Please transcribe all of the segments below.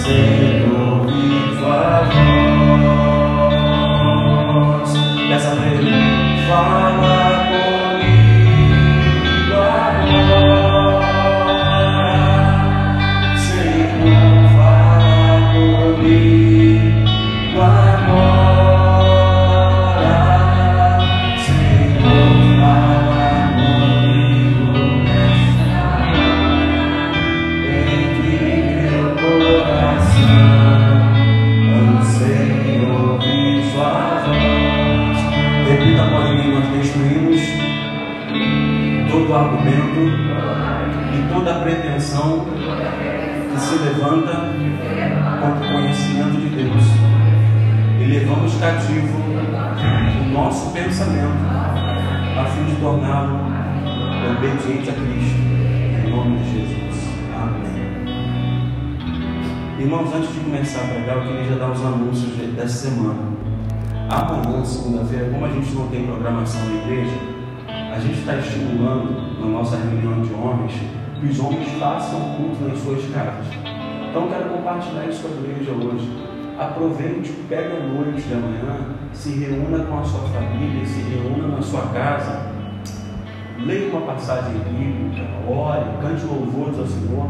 Obediente a Cristo, em nome de Jesus. Amém. Irmãos, antes de começar a pregar, eu queria já dar os anúncios dessa semana. Amanhã, segunda-feira, como a gente não tem programação na igreja, a gente está estimulando na nossa reunião de homens que os homens façam culto nas suas casas. Então, eu quero compartilhar isso com a igreja hoje. Aproveite, pegue a noite de amanhã, se reúna com a sua família, se reúna na sua casa. Leia uma passagem bíblica, ore, cante louvores ao Senhor,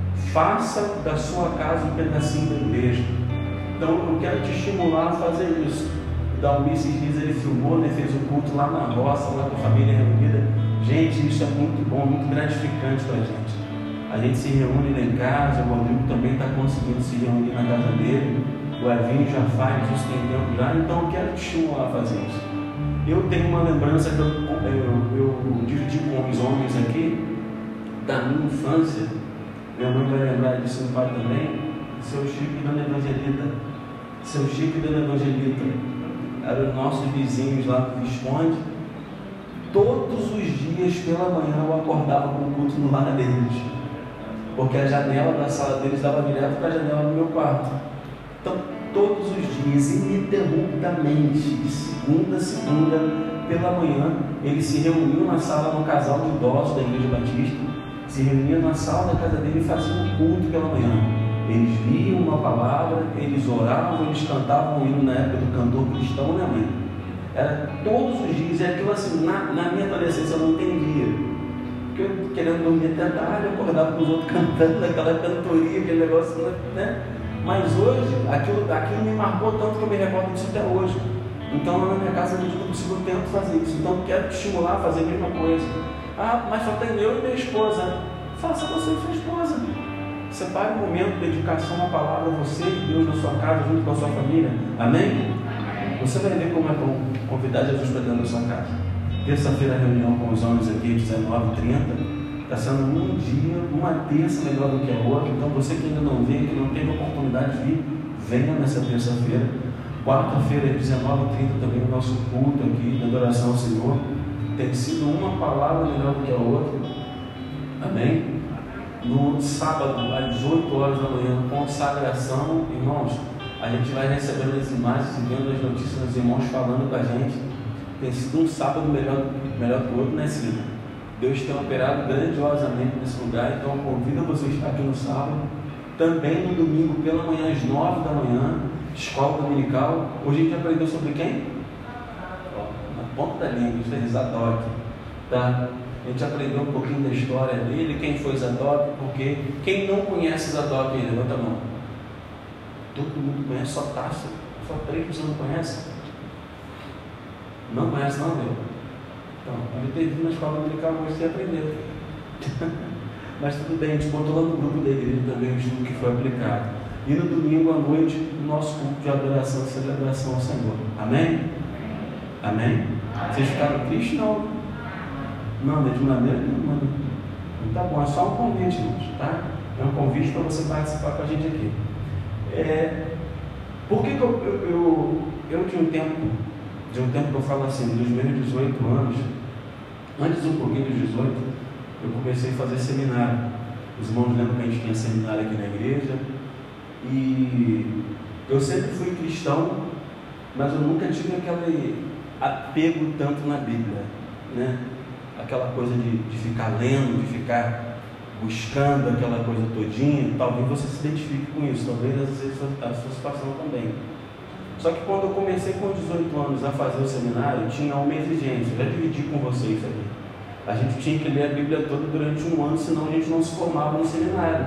faça da sua casa um pedacinho da igreja. Então eu quero te estimular a fazer isso. O Dalmi esses dias ele filmou, né, fez um culto lá na roça, lá com a família reunida. Gente, isso é muito bom, muito gratificante para a gente. A gente se reúne lá em casa, o Rodrigo também está conseguindo se reunir na casa dele, o Evinho já faz isso tem tempo já, então eu quero te estimular a fazer isso. Eu tenho uma lembrança que eu dividi com os homens aqui, da minha infância. Minha mãe vai lembrar disso, meu pai também. Seu Chico e Dona Evangelita. Seu Chico e Dona Evangelita eram os nossos vizinhos lá do Visconde. Todos os dias pela manhã eu acordava com o culto no lar deles, porque a janela da sala deles dava direto para a janela do meu quarto. Então, todos os dias, ininterruptamente, segunda a segunda, pela manhã, eles se reuniam na sala, no casal de idosos da Igreja Batista, se reuniam na sala da casa dele e faziam um culto pela manhã. Eles liam uma palavra, eles oravam, eles cantavam um hino na época do cantor cristão, né, mãe? Era todos os dias, e aquilo assim, na minha adolescência eu não entendia, porque eu querendo dormir até tarde, eu acordava com os outros cantando, aquela cantoria, aquele negócio, né? Mas hoje, aquilo me marcou tanto que eu me recordo disso até hoje. Então, lá na minha casa, eu não consigo tempo fazer isso. Então, eu quero te estimular a fazer a mesma coisa. Ah, mas só tem eu e minha esposa. Faça você e sua esposa. Separe um momento de dedicação à palavra, você e Deus na sua casa, junto com a sua família. Amém? Você vai ver como é bom convidar Jesus para dentro da sua casa. Terça-feira, reunião com os homens aqui, 19h30. Está sendo um dia, uma terça melhor do que a outra. Então você que ainda não veio, que não teve oportunidade de vir, venha nessa terça-feira. Quarta-feira, 19h30, também o nosso culto aqui de adoração ao Senhor. Tem sido uma palavra melhor do que a outra. Amém? No sábado, às 8 horas da manhã, consagração, irmãos, a gente vai recebendo as imagens e vendo as notícias dos irmãos falando com a gente. Tem sido um sábado melhor que o outro, né, Cida? Deus tem operado grandiosamente nesse lugar, então eu convido você a estar aqui no sábado, também no domingo pela manhã, às 9 da manhã, escola dominical. Hoje a gente aprendeu sobre quem? Na ponta da língua, isso é Zadok, tá? A gente aprendeu um pouquinho da história dele, quem foi Zadok, porque quem não conhece Zadok aí, levanta a mão. Todo mundo conhece, só Taça, só 3 que você não conhece? Não conhece não, meu? Então, ele teve vindo na escola dominical, você aprendeu. Mas tudo bem, a gente botou lá no grupo da igreja também o estudo que foi aplicado. E no domingo à noite, o nosso culto de adoração e celebração ao Senhor. Amém? Amém? Vocês ficaram tristes? Não. Não, de maneira nenhuma. Tá bom, é só um convite, irmãos, tá? É um convite para você participar com a gente aqui. Por que eu de um tempo que eu falo assim, dos meus 18 anos, antes um pouquinho dos 18, eu comecei a fazer seminário. Os irmãos lembram que a gente tinha seminário aqui na igreja, e eu sempre fui cristão, mas eu nunca tive aquele apego tanto na Bíblia, né? Aquela coisa de ficar lendo, de ficar buscando aquela coisa todinha, talvez você se identifique com isso, talvez a sua situação também. Só que quando eu comecei com 18 anos a fazer o seminário, tinha uma exigência, já dividi com vocês aqui. A gente tinha que ler a Bíblia toda durante um ano, senão a gente não se formava no seminário.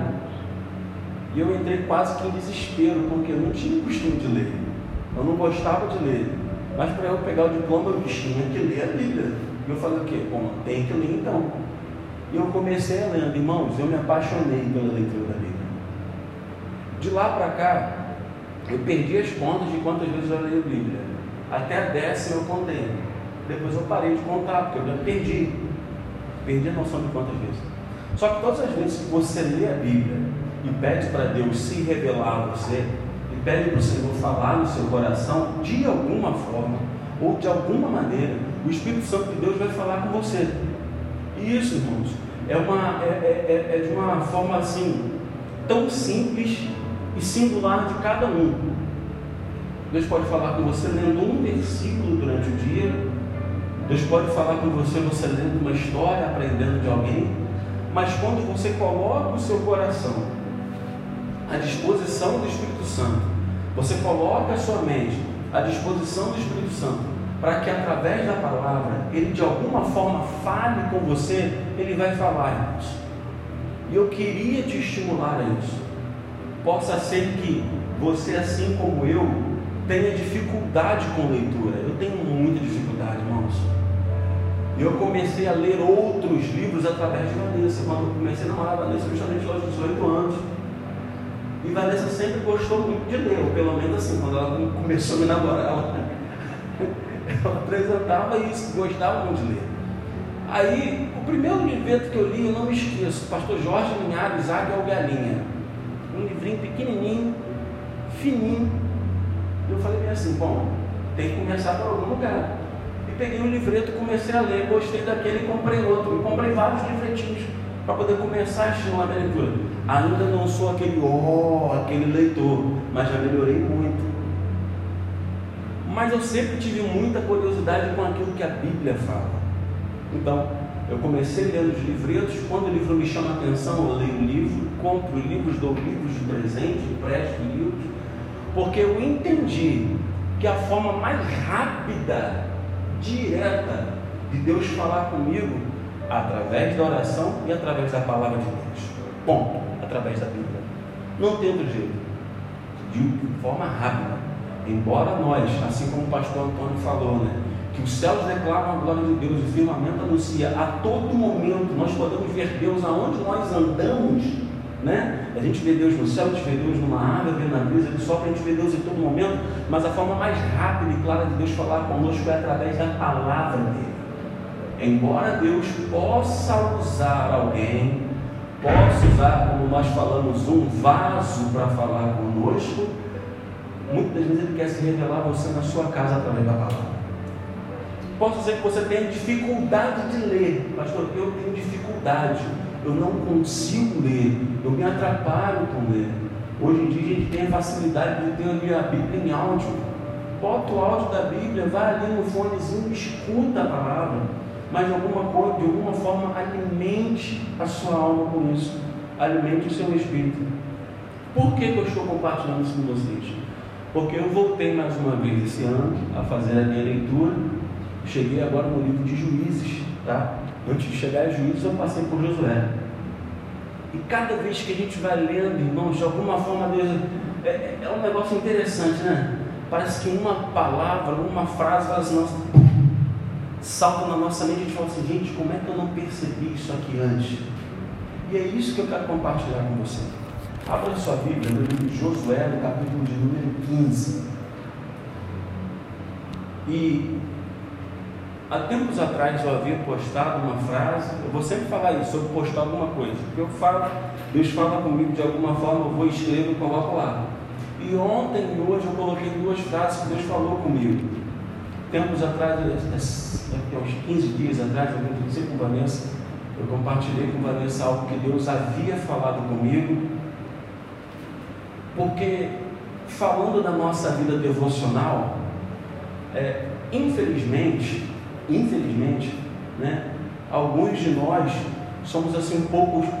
E eu entrei quase que em desespero, porque eu não tinha costume de ler. Eu não gostava de ler. Mas para eu pegar o diploma, eu tinha que ler a Bíblia. E eu falei o quê? Bom, tem que ler então. E eu comecei a ler, irmãos, eu me apaixonei pela leitura da Bíblia. De lá para cá, eu perdi as contas de quantas vezes eu leio a Bíblia. Até a 10ª eu contei. Depois eu parei de contar, porque eu já perdi a noção de quantas vezes. Só que todas as vezes que você lê a Bíblia e pede para Deus se revelar a você, e pede para o Senhor falar no seu coração, de alguma forma, ou de alguma maneira, o Espírito Santo de Deus vai falar com você. E isso, irmãos, é de uma forma assim, tão simples e singular de cada um. Deus pode falar com você lendo um versículo durante o dia. Deus pode falar com você lendo uma história, aprendendo de alguém. Mas quando você coloca o seu coração à disposição do Espírito Santo, você coloca a sua mente à disposição do Espírito Santo, para que através da palavra, ele de alguma forma fale com você, ele vai falar, irmãos. E eu queria te estimular a isso. Possa ser que você, assim como eu, tenha dificuldade com leitura. Eu tenho muita dificuldade, irmãos. E eu comecei a ler outros livros através de Vanessa. Quando eu comecei a namorar a Vanessa, justamente aos 18 anos. E Vanessa sempre gostou muito de ler, ou pelo menos assim, quando ela começou a me namorar, ela apresentava isso, gostava muito de ler. Aí, o primeiro livro que eu li, eu não me esqueço, Pastor Jorge Linhares, Águia ou Galinha. Um livrinho pequenininho, fininho. Eu falei bem assim, bom, tem que começar por algum lugar. E peguei um livreto, comecei a ler, gostei daquele e comprei outro. E comprei vários livretinhos para poder começar a estimular a minha leitura. Ainda não sou aquele leitor, mas já melhorei muito. Mas eu sempre tive muita curiosidade com aquilo que a Bíblia fala. Então, eu comecei lendo os livretos. Quando o livro me chama a atenção, eu leio o livro, compro livros, dou livros de presente, empresto livros, porque eu entendi que a forma mais rápida, direta, de Deus falar comigo, através da oração e através da palavra de Deus. Ponto. Através da Bíblia. Não tem outro jeito. De forma rápida. Embora nós, assim como o pastor Antônio falou, né, que os céus declaram a glória de Deus e o firmamento anuncia a todo momento, nós podemos ver Deus aonde nós andamos, né? A gente vê Deus no céu, a gente vê Deus numa árvore, vê na brisa, ele sopra, a gente vê Deus em todo momento, mas a forma mais rápida e clara de Deus falar conosco é através da palavra dele. Embora Deus possa usar alguém, possa usar, como nós falamos, um vaso para falar conosco, muitas vezes ele quer se revelar a você na sua casa através da palavra. Posso dizer que você tem dificuldade de ler, pastor, eu tenho dificuldade, eu não consigo ler, eu me atrapalho com ler. Hoje em dia a gente tem a facilidade de ter ali a Bíblia em áudio. Bota o áudio da Bíblia, vai ali no fonezinho, escuta a palavra, mas de alguma forma alimente a sua alma com isso, alimente o seu espírito. Por que eu estou compartilhando isso com vocês? Porque eu voltei mais uma vez esse ano a fazer a minha leitura. Cheguei agora no livro de Juízes, tá? Antes de chegar a Juízes, eu passei por Josué. E cada vez que a gente vai lendo, irmãos, de alguma forma, Deus é um negócio interessante, né? Parece que uma palavra, uma frase, salta na nossa mente e a gente fala assim, gente, como é que eu não percebi isso aqui antes? E é isso que eu quero compartilhar com você. Abra sua Bíblia no livro de Josué, no capítulo de número 15. E há tempos atrás eu havia postado uma frase, eu vou sempre falar isso, sobre postar alguma coisa, porque eu falo, Deus fala comigo de alguma forma, eu vou escrever e coloco lá. E ontem e hoje eu coloquei duas frases que Deus falou comigo. Tempos atrás, uns 15 dias atrás, eu conversei com Vanessa, eu compartilhei com Vanessa algo que Deus havia falado comigo, porque falando da nossa vida devocional, infelizmente, né, alguns de nós somos assim um pouco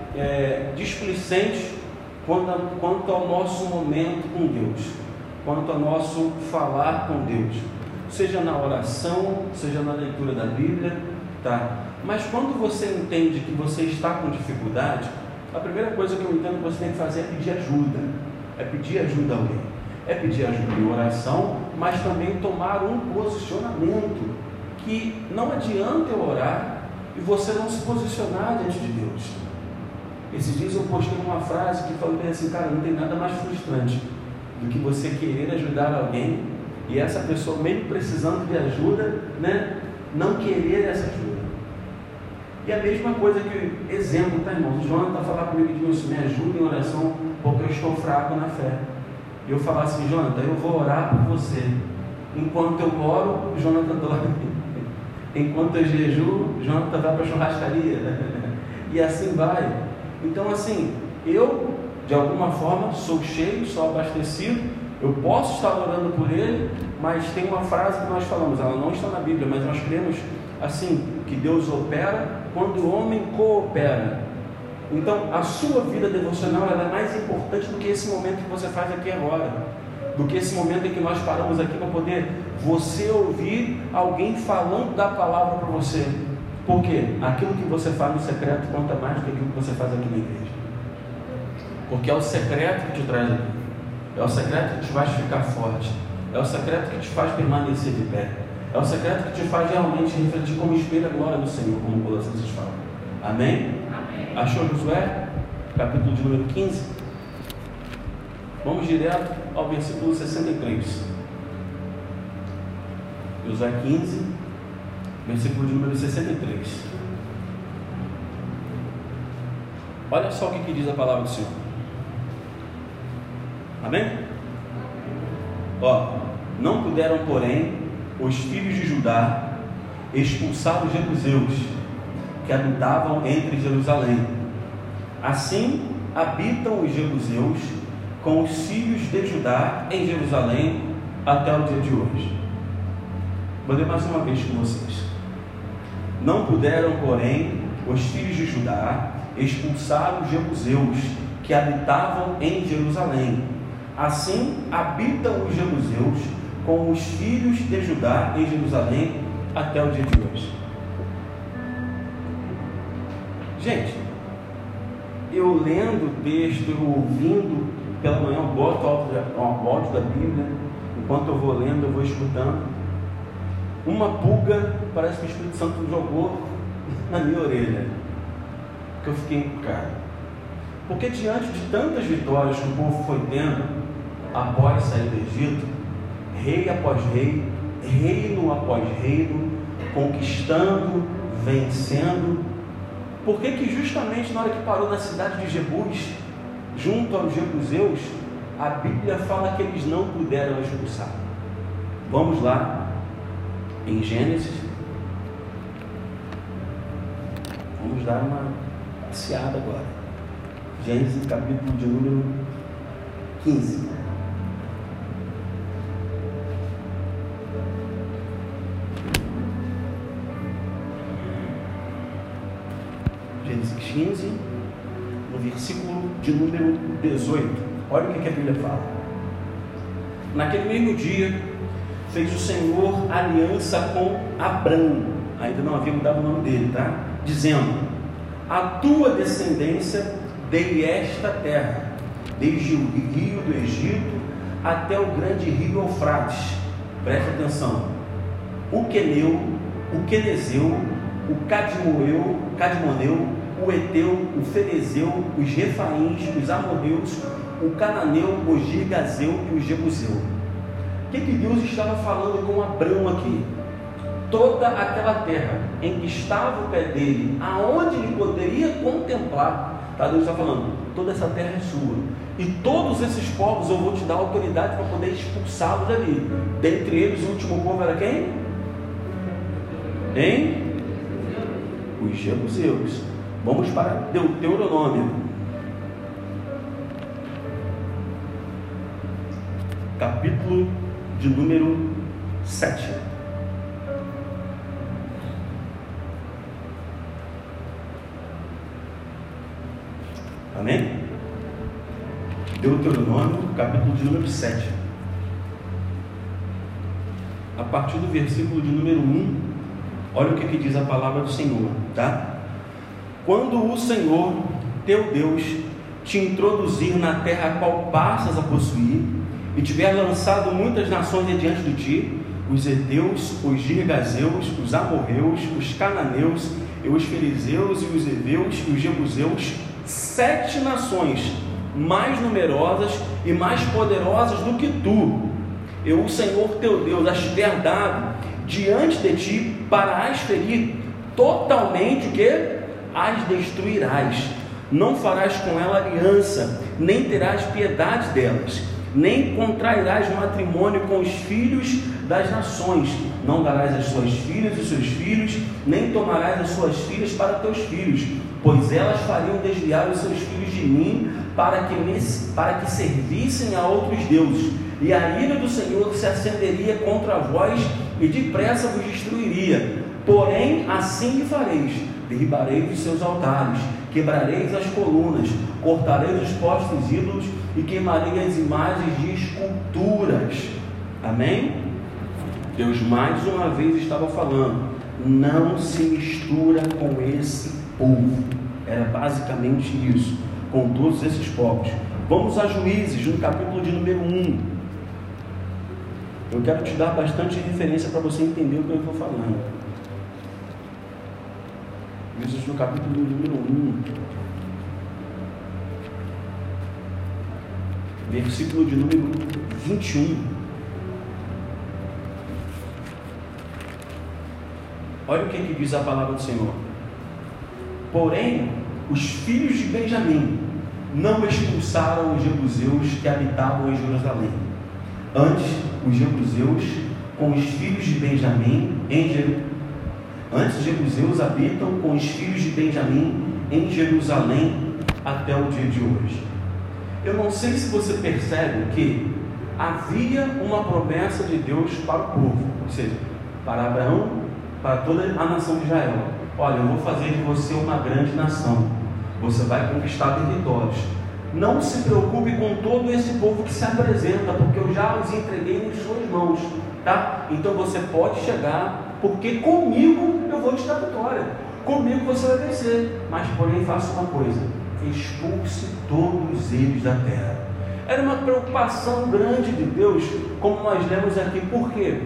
displicentes quanto ao nosso momento com Deus, quanto ao nosso falar com Deus, seja na oração, seja na leitura da Bíblia, tá? Mas quando você entende que você está com dificuldade, a primeira coisa que eu entendo que você tem que fazer é pedir ajuda. É pedir ajuda a alguém. É pedir ajuda em oração, mas também tomar um posicionamento. Que não adianta eu orar e você não se posicionar diante de Deus. Esses dias eu postei uma frase que falou bem assim: cara, não tem nada mais frustrante do que você querer ajudar alguém e essa pessoa, mesmo precisando de ajuda, né, não querer essa ajuda. E a mesma coisa que, exemplo, tá, irmãos? O Jonathan falar comigo e disse: me ajuda em oração, porque eu estou fraco na fé. E eu falar assim: Jonathan, eu vou orar por você. Enquanto eu oro, o Jonathan dorme. Enquanto eu jejuo, o Jonathan vai para a churrascaria. E assim vai. Então, assim, eu, de alguma forma, sou cheio, sou abastecido. Eu posso estar orando por ele, mas tem uma frase que nós falamos, ela não está na Bíblia, mas nós cremos assim, que Deus opera quando o homem coopera. Então, a sua vida devocional ela é mais importante do que esse momento que você faz aqui agora, do que esse momento em que nós paramos aqui para poder você ouvir alguém falando da palavra para você. Por quê? Aquilo que você faz no secreto conta mais do que aquilo que você faz aqui na igreja. Porque é o secreto que te traz aqui. É o secreto que te faz ficar forte. É o secreto que te faz permanecer de pé. É o secreto que te faz realmente refletir como espelho a glória do Senhor, como Colossenses fala. Amém? Amém. Achou Josué? Capítulo de número 15. Vamos direto ao versículo 63. Josué 15, versículo de número 63. Olha só o que diz a palavra do Senhor. Amém? Ó, não puderam, porém, os filhos de Judá expulsar os jebuseus que habitavam entre Jerusalém. Assim habitam os jebuseus com os filhos de Judá em Jerusalém até o dia de hoje. Vou ler mais uma vez com vocês. Não puderam, porém, os filhos de Judá expulsar os jebuseus que habitavam em Jerusalém. Assim habitam os jebuseus com os filhos de Judá em Jerusalém até o dia de hoje. Gente, eu lendo o texto, eu ouvindo, pela manhã eu boto o áudio da Bíblia, enquanto eu vou lendo, eu vou escutando. Uma pulga, parece que o Espírito Santo jogou na minha orelha, que eu fiquei encucado. Porque diante de tantas vitórias que o povo foi tendo após sair do Egito, rei após rei, reino após reino, conquistando, vencendo, por que justamente na hora que parou na cidade de Jebus, junto aos jebuseus, a Bíblia fala que eles não puderam expulsar? Vamos lá, em Gênesis, vamos dar uma passeada agora. Gênesis capítulo de número 15. Gênesis 15, no versículo de número 18. Olha o que a Bíblia fala. Naquele mesmo dia, fez o Senhor aliança com Abrão, ainda não havia mudado o nome dele, tá? Dizendo: a tua descendência dei esta terra, desde o rio do Egito até o grande rio Eufrates. Presta atenção: o Queneu, o Quenezeu, o Cadmoneu, o Eteu, o Ferezeu, os Refaíns, os Amorreus, o Cananeu, o Girgazeu e o Jebuseu. O que Deus estava falando com Abrão aqui? Toda aquela terra em que estava o pé dele, aonde ele poderia contemplar, tá? Deus está falando: toda essa terra é sua, e todos esses povos eu vou te dar autoridade para poder expulsá-los dali. Dentre eles, o último povo era quem? Os jebuseus. Vamos para Deuteronômio, capítulo de número 7. Deuteronômio, capítulo de número 7. A partir do versículo de número 1, olha o que diz a palavra do Senhor, tá? Quando o Senhor, teu Deus, te introduzir na terra a qual passas a possuir, e tiver lançado muitas nações adiante de ti, os heteus, os girgazeus, os amorreus, os cananeus, e os fariseus, e os heveus, e os jebuseus, 7 nações mais numerosas e mais poderosas do que tu, eu, o Senhor teu Deus, as tiver dado diante de ti para as ferir, totalmente o que? As destruirás. Não farás com ela aliança, nem terás piedade delas, nem contrairás matrimônio com os filhos das nações. Não darás as suas filhas e os seus filhos, nem tomarás as suas filhas para teus filhos, pois elas fariam desviar os seus filhos de mim, para que servissem a outros deuses, e a ira do Senhor se acenderia contra vós, e depressa vos destruiria. Porém, assim lhe fareis: derribareis os seus altares, quebrareis as colunas, cortareis os postes ídolos, e queimarei as imagens de esculturas. Amém? Deus mais uma vez estava falando: não se mistura com esse povo. Era basicamente isso, com todos esses povos. Vamos a Juízes, no capítulo de número 1. Eu quero te dar bastante referência para você entender o que eu estou falando. Juízes, no capítulo de número 1, versículo de número 21. Olha o que diz a palavra do Senhor. Porém, os filhos de Benjamim não expulsaram os jebuseus que habitavam em Jerusalém. Antes, os jebuseus com os filhos de Benjamim Antes, os jebuseus habitam com os filhos de Benjamim em Jerusalém até o dia de hoje. Eu não sei se você percebe que havia uma promessa de Deus para o povo, ou seja, para Abraão, para toda a nação de Israel. Olha, eu vou fazer de você uma grande nação, você vai conquistar territórios. Não se preocupe com todo esse povo que se apresenta, porque eu já os entreguei em suas mãos, tá? Então você pode chegar, porque comigo eu vou te dar vitória, comigo você vai vencer. Mas porém faça uma coisa: expulse todos eles da terra. Era uma preocupação grande de Deus, como nós lemos aqui, porque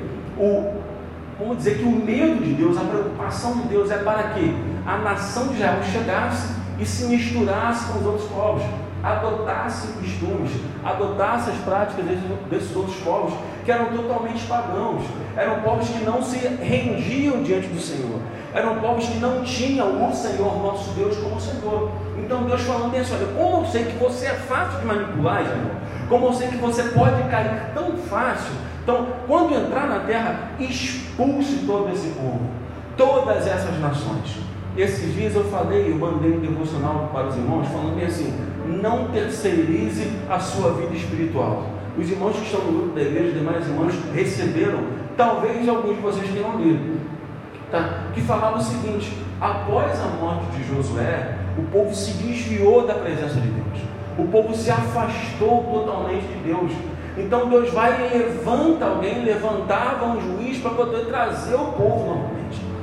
vamos dizer que o medo de Deus, a preocupação de Deus é para que a nação de Israel chegasse e se misturasse com os outros povos, adotasse costumes, adotasse as práticas desses outros povos que eram totalmente pagãos, eram povos que não se rendiam diante do Senhor, eram povos que não tinham o Senhor nosso Deus como Senhor. Então Deus falando isso: olha, como eu sei que você é fácil de manipular, Israel, como eu sei que você pode cair tão fácil, então quando entrar na terra, expulse todo esse povo, todas essas nações. Esses dias eu mandei um devocional para os irmãos, falando bem assim: não terceirize a sua vida espiritual. Os irmãos que estão no grupo da igreja, os demais irmãos receberam, talvez alguns de vocês tenham lido, tá? Que falava o seguinte: após a morte de Josué, o povo se desviou da presença de Deus, o povo se afastou totalmente de Deus. Então Deus vai e levantava um juiz para poder trazer o povo novamente.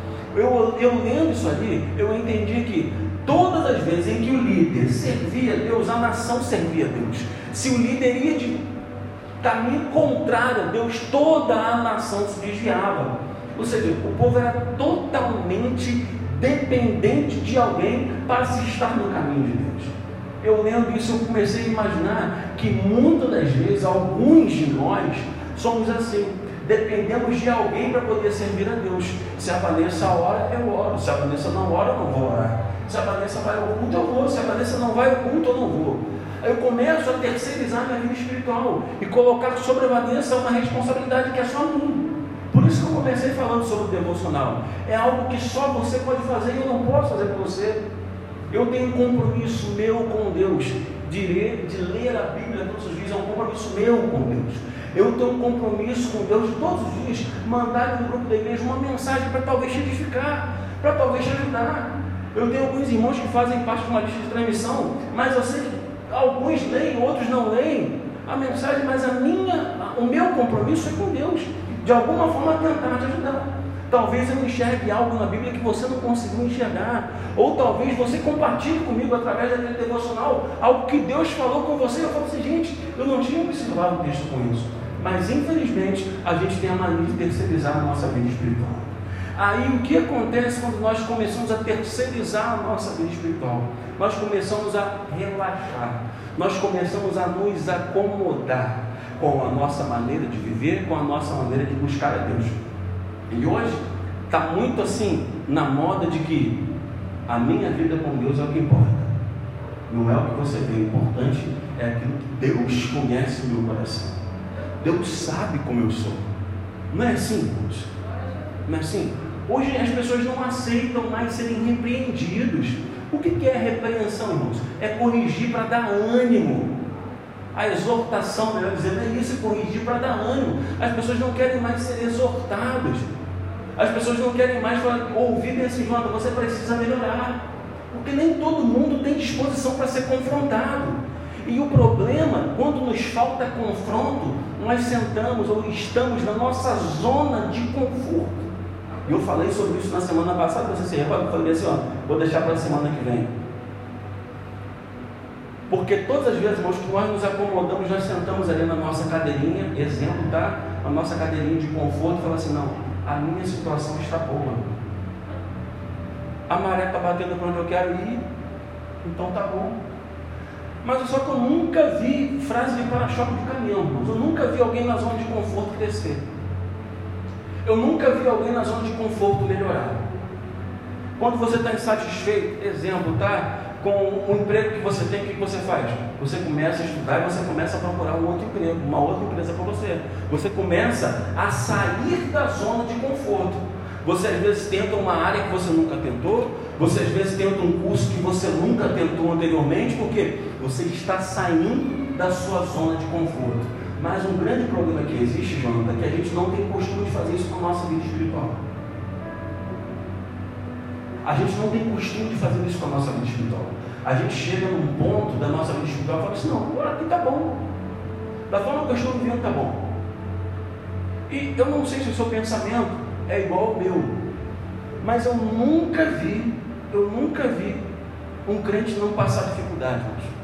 Eu lendo isso ali, eu entendi que todas as vezes em que o líder servia a Deus, a nação servia a Deus. Se o líder ia de caminho contrário a Deus, toda a nação se desviava. Ou seja, o povo era totalmente dependente de alguém para se estar no caminho de Deus. Eu lendo isso, eu comecei a imaginar que muitas das vezes, alguns de nós somos assim. Dependemos de alguém para poder servir a Deus. Se a Vanessa ora, eu oro. Se a Vanessa não ora, eu não vou orar. Se a Vanessa vai ao culto, eu vou. Se a Vanessa não vai ao culto, eu não vou. Aí eu começo a terceirizar minha vida espiritual e colocar sobre a Vanessa uma responsabilidade que é só minha. Por isso que eu comecei falando sobre o devocional. É algo que só você pode fazer e eu não posso fazer por você. Eu tenho um compromisso meu com Deus, de ler a Bíblia todos os dias. É um compromisso meu com Deus. Eu tenho um compromisso com Deus de todos os dias mandar no grupo da igreja uma mensagem para talvez te edificar, para talvez te ajudar. Eu tenho alguns irmãos que fazem parte de uma lista de transmissão, mas eu sei que alguns leem, outros não leem a mensagem, mas o meu compromisso é com Deus, de alguma forma tentar te ajudar. Talvez eu enxergue algo na Bíblia que você não conseguiu enxergar, ou talvez você compartilhe comigo através daquele devocional algo que Deus falou com você. Eu falo assim, gente, eu não tinha observado o texto com isso, mas infelizmente a gente tem a mania de terceirizar a nossa vida espiritual. Aí o que acontece quando nós começamos a terceirizar a nossa vida espiritual? Nós começamos a relaxar, nós começamos a nos acomodar com a nossa maneira de viver, com a nossa maneira de buscar a Deus. E hoje está muito assim na moda de que a minha vida com Deus é o que importa. Não é o que você vê, o importante é aquilo que Deus conhece no meu coração. Deus sabe como eu sou. Não é assim, irmãos? Não é assim? Hoje as pessoas não aceitam mais serem repreendidos. O que é repreensão, irmãos? É corrigir para dar ânimo. A exortação, melhor dizendo, é isso, é corrigir para dar ânimo. As pessoas não querem mais ser exortadas. As pessoas não querem mais ouvir desse João, você precisa melhorar. Porque nem todo mundo tem disposição para ser confrontado. E o problema, quando nos falta confronto, nós sentamos ou estamos na nossa zona de conforto. E eu falei sobre isso na semana passada, você se recorda? Eu falei assim, vou deixar para a semana que vem. Porque todas as vezes, irmãos, que nós nos acomodamos, nós sentamos ali na nossa cadeirinha, exemplo, tá? A nossa cadeirinha de conforto, e falamos assim, não, a minha situação está boa. A maré está batendo para onde eu quero ir, então tá bom. Mas só que eu nunca vi frase de para-choque de caminhão, irmãos. Eu nunca vi alguém na zona de conforto crescer. Eu nunca vi alguém na zona de conforto melhorar. Quando você está insatisfeito, exemplo, tá? Com o emprego que você tem, o que você faz? Você começa a estudar e você começa a procurar um outro emprego, uma outra empresa para você. Você começa a sair da zona de conforto. Você às vezes tenta uma área que você nunca tentou, você às vezes tenta um curso que você nunca tentou anteriormente, porque você está saindo da sua zona de conforto. Mas um grande problema que existe, Jonathan, é que a gente não tem costume de fazer isso com a nossa vida espiritual. A gente não tem costume de fazer isso com a nossa vida espiritual. A gente chega num ponto da nossa vida espiritual e fala assim, não, agora aqui está bom. Da forma que eu estou vivendo está bom. E eu não sei se o seu pensamento é igual ao meu, mas eu nunca vi um crente não passar dificuldade,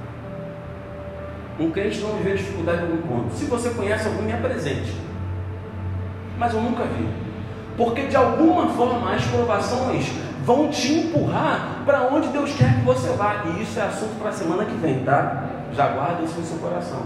um crente não viver dificuldade em algum ponto. Se você conhece algum, me apresente. Mas eu nunca vi. Porque de alguma forma as provações vão te empurrar para onde Deus quer que você vá. E isso é assunto para a semana que vem, tá? Já guarda isso no seu coração.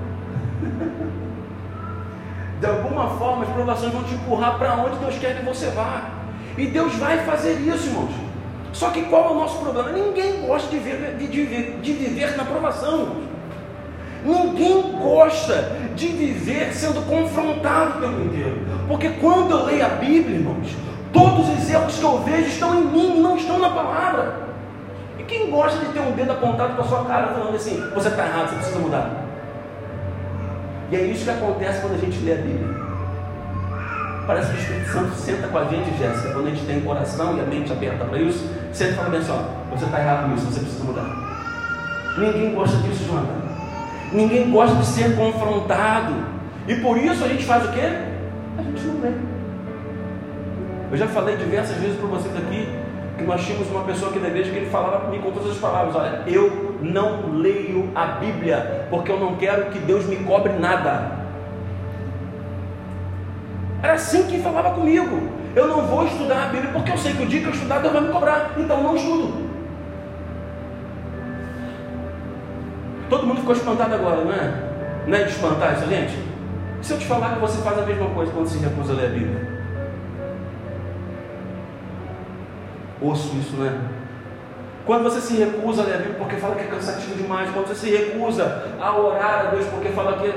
De alguma forma as provações vão te empurrar para onde Deus quer que você vá. E Deus vai fazer isso, irmãos. Só que qual é o nosso problema? Ninguém gosta de viver na provação, irmãos. Ninguém gosta de viver sendo confrontado o tempo inteiro. Porque quando eu leio a Bíblia, irmãos, todos os erros que eu vejo estão em mim e não estão na palavra. E quem gosta de ter um dedo apontado para a sua cara falando assim, você está errado, você precisa mudar? E é isso que acontece quando a gente lê a Bíblia. Parece que o Espírito Santo senta com a gente, Jéssica, quando a gente tem o coração e a mente aberta para isso, senta e fala bem assim, você está errado nisso, você precisa mudar. Ninguém gosta disso, Jonathan. Ninguém gosta de ser confrontado. E por isso a gente faz o quê? A gente não lê. Eu já falei diversas vezes para vocês aqui que nós tínhamos uma pessoa aqui na igreja que ele falava comigo com todas as palavras, olha, eu não leio a Bíblia porque eu não quero que Deus me cobre nada. Era assim que ele falava comigo. Eu não vou estudar a Bíblia porque eu sei que o dia que eu estudar Deus vai me cobrar, então eu não estudo. Todo mundo ficou espantado agora, não é? Não é de espantar isso, gente? E se eu te falar que você faz a mesma coisa quando se recusa a ler a Bíblia? Osso isso, né? Quando você se recusa a ler a Bíblia porque fala que é cansativo demais, quando você se recusa a orar a Deus porque fala que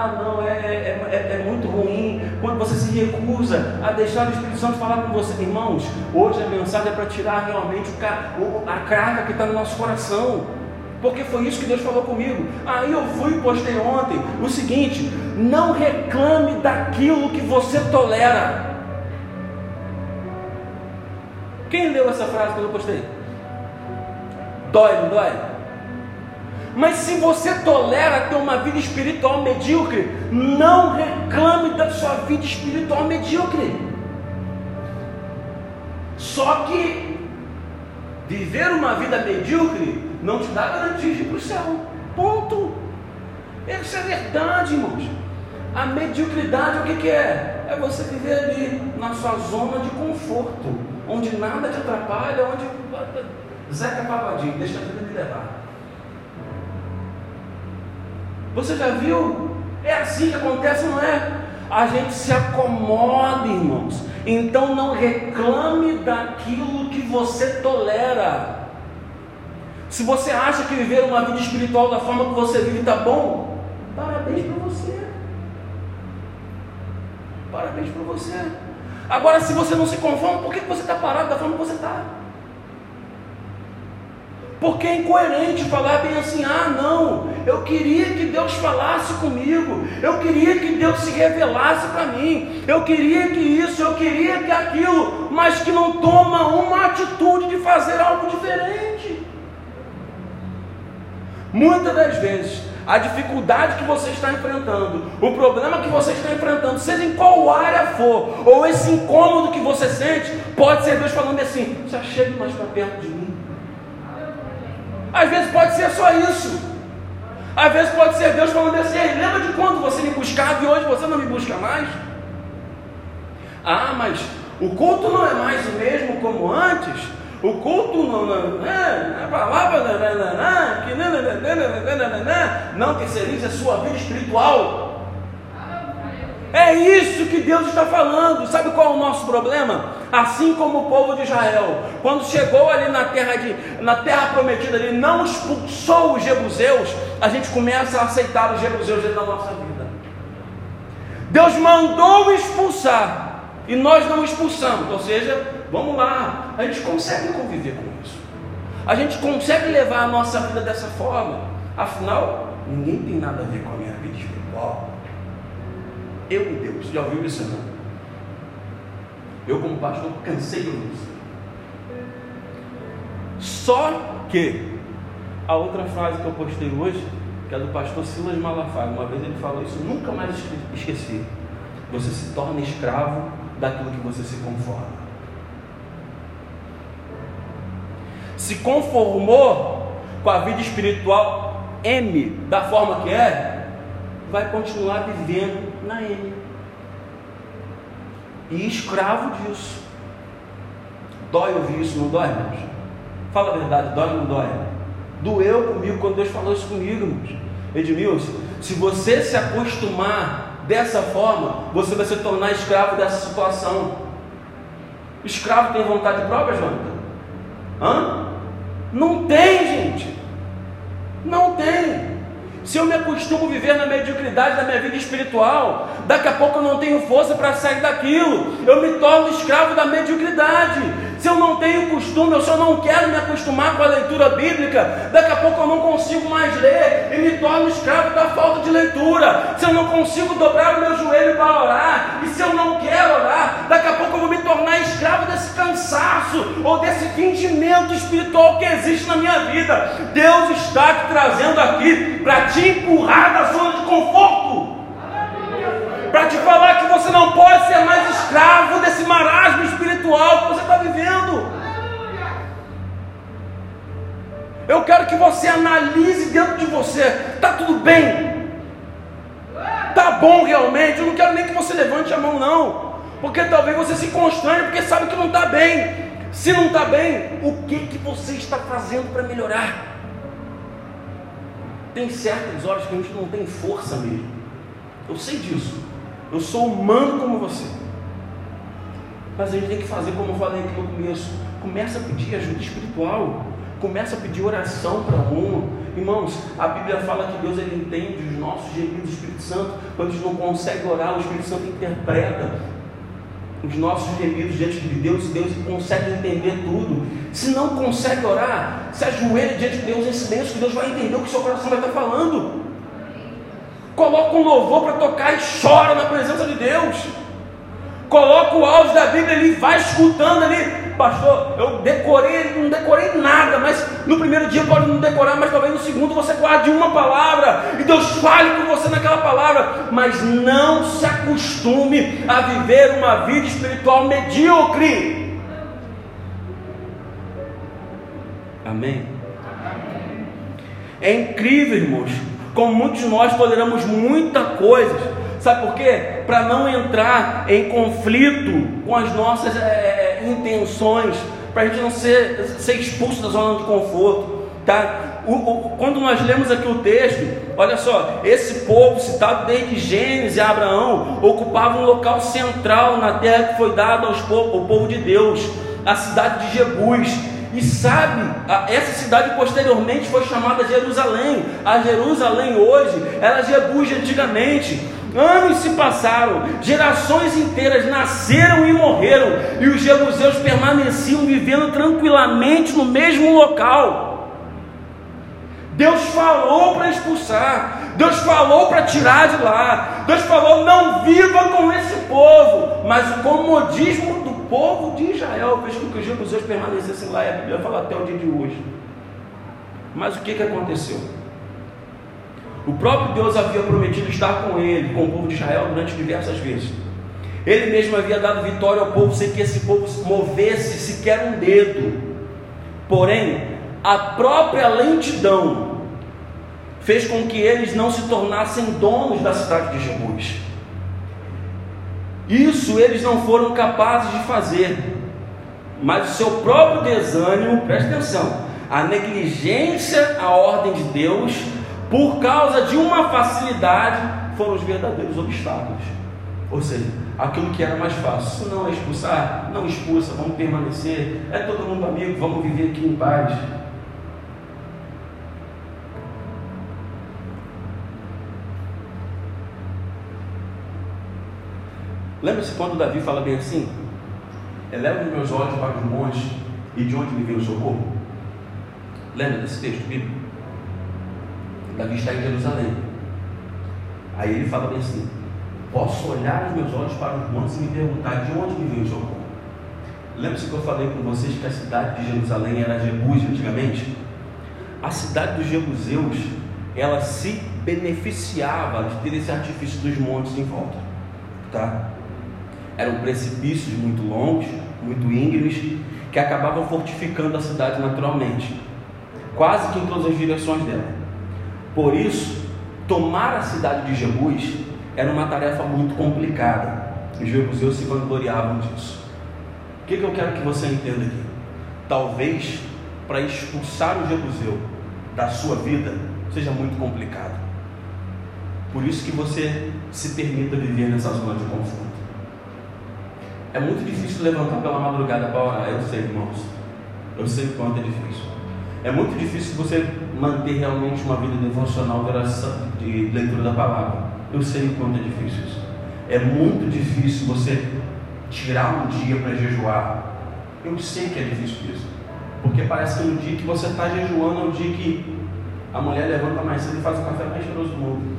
é muito ruim, quando você se recusa a deixar o Espírito Santo falar com você, irmãos, hoje a mensagem é para tirar realmente a carga que está no nosso coração. Porque foi isso que Deus falou comigo. Aí eu fui e postei ontem o seguinte: não reclame daquilo que você tolera. Quem leu essa frase quando eu postei? Dói, não dói? Mas se você tolera ter uma vida espiritual medíocre, não reclame da sua vida espiritual medíocre. Só que viver uma vida medíocre não te dá garantia de ir para o céu. Ponto. Isso é verdade, irmãos. A mediocridade, o que é? É você viver ali na sua zona de conforto, onde nada te atrapalha, onde Zeca Pagodinho, deixa a vida me levar. Você já viu? É assim que acontece, não é? A gente se acomoda, irmãos. Então não reclame daquilo que você tolera. Se você acha que viver uma vida espiritual da forma que você vive está bom, parabéns para você. Parabéns para você. Agora, se você não se conforma, por que você está parado da forma que você está? Porque é incoerente falar bem assim: ah, não, eu queria que Deus falasse comigo, eu queria que Deus se revelasse para mim, eu queria que isso, eu queria que aquilo, mas que não toma uma atitude de fazer algo diferente. Muitas das vezes, a dificuldade que você está enfrentando, o problema que você está enfrentando, seja em qual área for, ou esse incômodo que você sente, pode ser Deus falando assim: já chegue mais para perto de mim. Às vezes pode ser só isso. Às vezes pode ser Deus falando assim: lembra de quando você me buscava e hoje você não me busca mais? Ah, mas o culto não é mais o mesmo como antes. O culto a palavra não terceirize a sua vida espiritual. É isso que Deus está falando. Sabe qual é o nosso problema? Assim como o povo de Israel, quando chegou ali na terra prometida, ele não expulsou os jebuseus, a gente começa a aceitar os jebuseus dentro da nossa vida. Deus mandou expulsar e nós não expulsamos. Ou seja, vamos lá, a gente consegue conviver com isso, a gente consegue levar a nossa vida dessa forma. Afinal, ninguém tem nada a ver com a minha vida espiritual. Eu e Deus. Já ouviu isso, não? Eu, como pastor, cansei de ouvir isso. Só que a outra frase que eu postei hoje, que é do pastor Silas Malafaia, uma vez ele falou isso, nunca mais esqueci: você se torna escravo daquilo que você se conforma. Se conformou com a vida espiritual M, da forma que é, vai continuar vivendo na M e escravo disso. Dói ouvir isso, não dói, irmãos? Fala a verdade, dói ou não dói? Doeu comigo quando Deus falou isso comigo, irmãos. Edmilson, se você se acostumar dessa forma, você vai se tornar escravo dessa situação. Escravo tem vontade própria, Jonathan? Hã? Não tem, gente. Não tem. Se eu me acostumo a viver na mediocridade da minha vida espiritual, daqui a pouco eu não tenho força para sair daquilo. Eu me torno escravo da mediocridade. Se eu não tenho costume, ou se eu não quero me acostumar com a leitura bíblica, daqui a pouco eu não consigo mais ler e me torno escravo da falta de leitura. Se eu não consigo dobrar o meu joelho para orar, e se eu não quero orar, daqui a pouco eu vou me tornar escravo desse cansaço ou desse fingimento espiritual que existe na minha vida. Deus está te trazendo aqui para te empurrar da zona de conforto, para te falar que você não pode ser mais escravo desse marasmo espiritual que você está vivendo. Eu quero que você analise dentro de você: está tudo bem? Está bom realmente? Eu não quero nem que você levante a mão, não, porque talvez você se constranhe porque sabe que não está bem. Se não está bem, o que você está fazendo para melhorar? Tem certas horas que a gente não tem força mesmo. Eu sei disso. Eu sou humano como você. Mas a gente tem que fazer como eu falei aqui no começo. Começa a pedir ajuda espiritual. Começa a pedir oração para um. Irmãos, a Bíblia fala que Deus, ele entende os nossos gemidos. O Espírito Santo, quando a gente não consegue orar, o Espírito Santo interpreta os nossos gemidos diante de Deus. Deus consegue entender tudo. Se não consegue orar, se ajoelha diante de Deus em silêncio, que Deus vai entender o que o seu coração vai estar falando. Coloca um louvor para tocar e chora na presença de Deus. Coloca o áudio da Bíblia ali, vai escutando ali. pastor, eu decorei, não decorei nada, mas no primeiro dia pode não decorar, mas talvez no segundo você guarde uma palavra, e Deus fale com você naquela palavra, mas não se acostume a viver uma vida espiritual medíocre. Amém? É incrível, irmãos, como muitos de nós toleramos muita coisa. Sabe por quê? Para não entrar em conflito com as nossas intenções, para a gente não ser expulso da zona de conforto, tá? Quando nós lemos aqui o texto, olha só, esse povo citado desde Gênesis e Abraão ocupava um local central na terra que foi dada ao povo de Deus, a cidade de Jebus. E sabe, essa cidade posteriormente foi chamada Jerusalém. A Jerusalém hoje era Jebus de antigamente. Anos se passaram, gerações inteiras nasceram e morreram, e os jebuseus permaneciam vivendo tranquilamente no mesmo local. Deus falou para expulsar, Deus falou para tirar de lá, Deus falou: não viva com esse povo. Mas o comodismo do povo de Israel fez com que os jebuseus permanecessem lá, e a Bíblia fala até o dia de hoje. Mas o que aconteceu? O próprio Deus havia prometido estar com ele, com o povo de Israel, durante diversas vezes. Ele mesmo havia dado vitória ao povo sem que esse povo movesse sequer um dedo. Porém, a própria lentidão fez com que eles não se tornassem donos da cidade de Jebus. Isso eles não foram capazes de fazer. Mas o seu próprio desânimo, presta atenção, a negligência à ordem de Deus, por causa de uma facilidade, foram os verdadeiros obstáculos. Ou seja, aquilo que era mais fácil: se não é expulsar, não expulsa, vamos permanecer, é todo mundo amigo, vamos viver aqui em paz. Lembra-se quando Davi fala bem assim: eleva os meus olhos para os montes, e de onde me vem o socorro? Lembra desse texto bíblico? Davi está em Jerusalém. Aí ele fala bem assim: posso olhar os meus olhos para os montes e me perguntar de onde me vem o socorro. Lembra-se que eu falei com vocês que a cidade de Jerusalém era Jebus antigamente? A cidade dos jebuseus, ela se beneficiava de ter esse artifício dos montes em volta, tá? Eram precipícios muito longos, muito íngremes, que acabavam fortificando a cidade naturalmente, quase que em todas as direções dela. Por isso, tomar a cidade de Jebus era uma tarefa muito complicada. Os jebuseus se vangloriavam disso. O que eu quero que você entenda aqui? Talvez para expulsar o jebuseu da sua vida seja muito complicado. Por isso que você se permita viver nessa zona de conforto. É muito difícil levantar pela madrugada para orar. Eu sei, irmãos, eu sei o quanto é difícil. É muito difícil você manter realmente uma vida devocional de leitura da palavra. Eu sei o quanto é difícil isso. É muito difícil você tirar um dia para jejuar. Eu sei que é difícil isso, porque parece que no dia que você está jejuando é o dia que a mulher levanta mais cedo e faz o café mais cheiroso do mundo.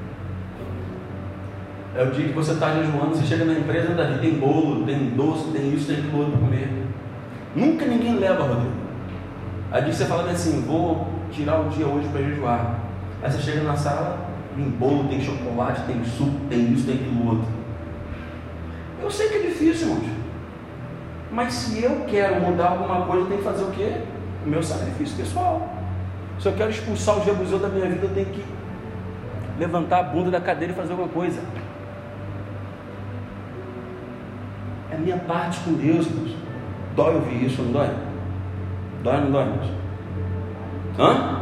É o dia que você está jejuando, você chega na empresa, Davi, tem bolo, tem doce, tem isso, tem aquilo outro para comer. Nunca ninguém leva, Rodrigo. Aí você fala assim: vou tirar o dia hoje para jejuar. Aí você chega na sala, tem bolo, tem chocolate, tem suco, tem isso, tem aquilo outro. Eu sei que é difícil, irmãos, mas se eu quero mudar alguma coisa, eu tenho que fazer o quê? O meu sacrifício pessoal. Se eu quero expulsar o jebuseu da minha vida, eu tenho que levantar a bunda da cadeira e fazer alguma coisa. É a minha parte com Deus, irmãos. Dói ouvir isso, não dói? Dói ou não dói, irmãos? Hã?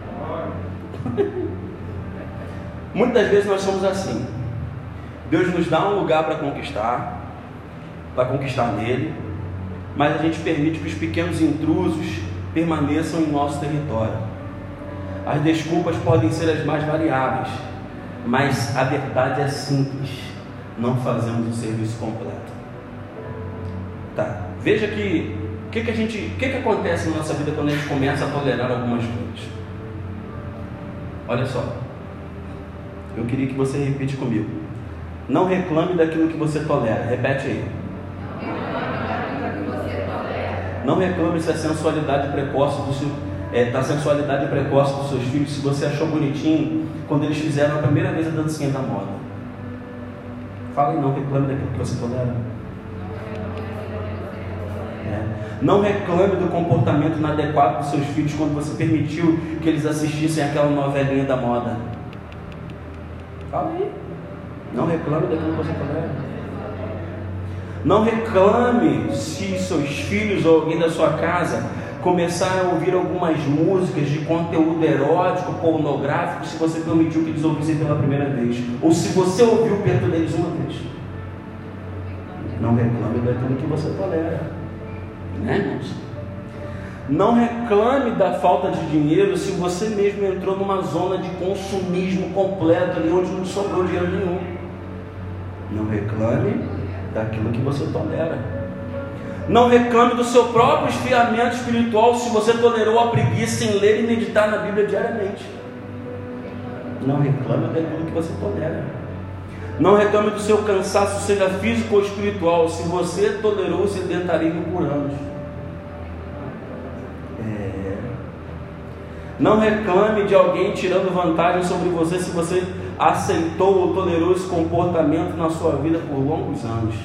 Muitas vezes nós somos assim. Deus nos dá um lugar para conquistar nele, mas a gente permite que os pequenos intrusos permaneçam em nosso território. As desculpas podem ser as mais variáveis, mas a verdade é simples: não fazemos o serviço completo. Tá? Veja que o que acontece na nossa vida quando a gente começa a tolerar algumas coisas? Olha só, eu queria que você repita comigo: não reclame daquilo que você tolera. Repete aí. Não reclame se a sensualidade precoce da sensualidade precoce dos seus filhos, se você achou bonitinho quando eles fizeram a primeira vez a dancinha da moda. Fala e não reclame daquilo que você tolera. Não reclame do comportamento inadequado dos seus filhos quando você permitiu que eles assistissem aquela novelinha da moda. Fala aí. Não reclame daquilo que você tolera. Não reclame se seus filhos ou alguém da sua casa começaram a ouvir algumas músicas de conteúdo erótico, pornográfico, se você permitiu que eles ouvissem pela primeira vez, ou se você ouviu perto deles uma vez. Não reclame daquilo que você tolera, né, irmãos? Não reclame da falta de dinheiro se você mesmo entrou numa zona de consumismo completo ali onde não sobrou dinheiro nenhum. Não reclame daquilo que você tolera. Não reclame do seu próprio esfriamento espiritual se você tolerou a preguiça em ler e meditar na Bíblia diariamente. Não reclame daquilo que você tolera. Não reclame do seu cansaço, seja físico ou espiritual, se você tolerou o sedentarismo por anos. Não reclame de alguém tirando vantagem sobre você se você aceitou ou tolerou esse comportamento na sua vida por longos anos.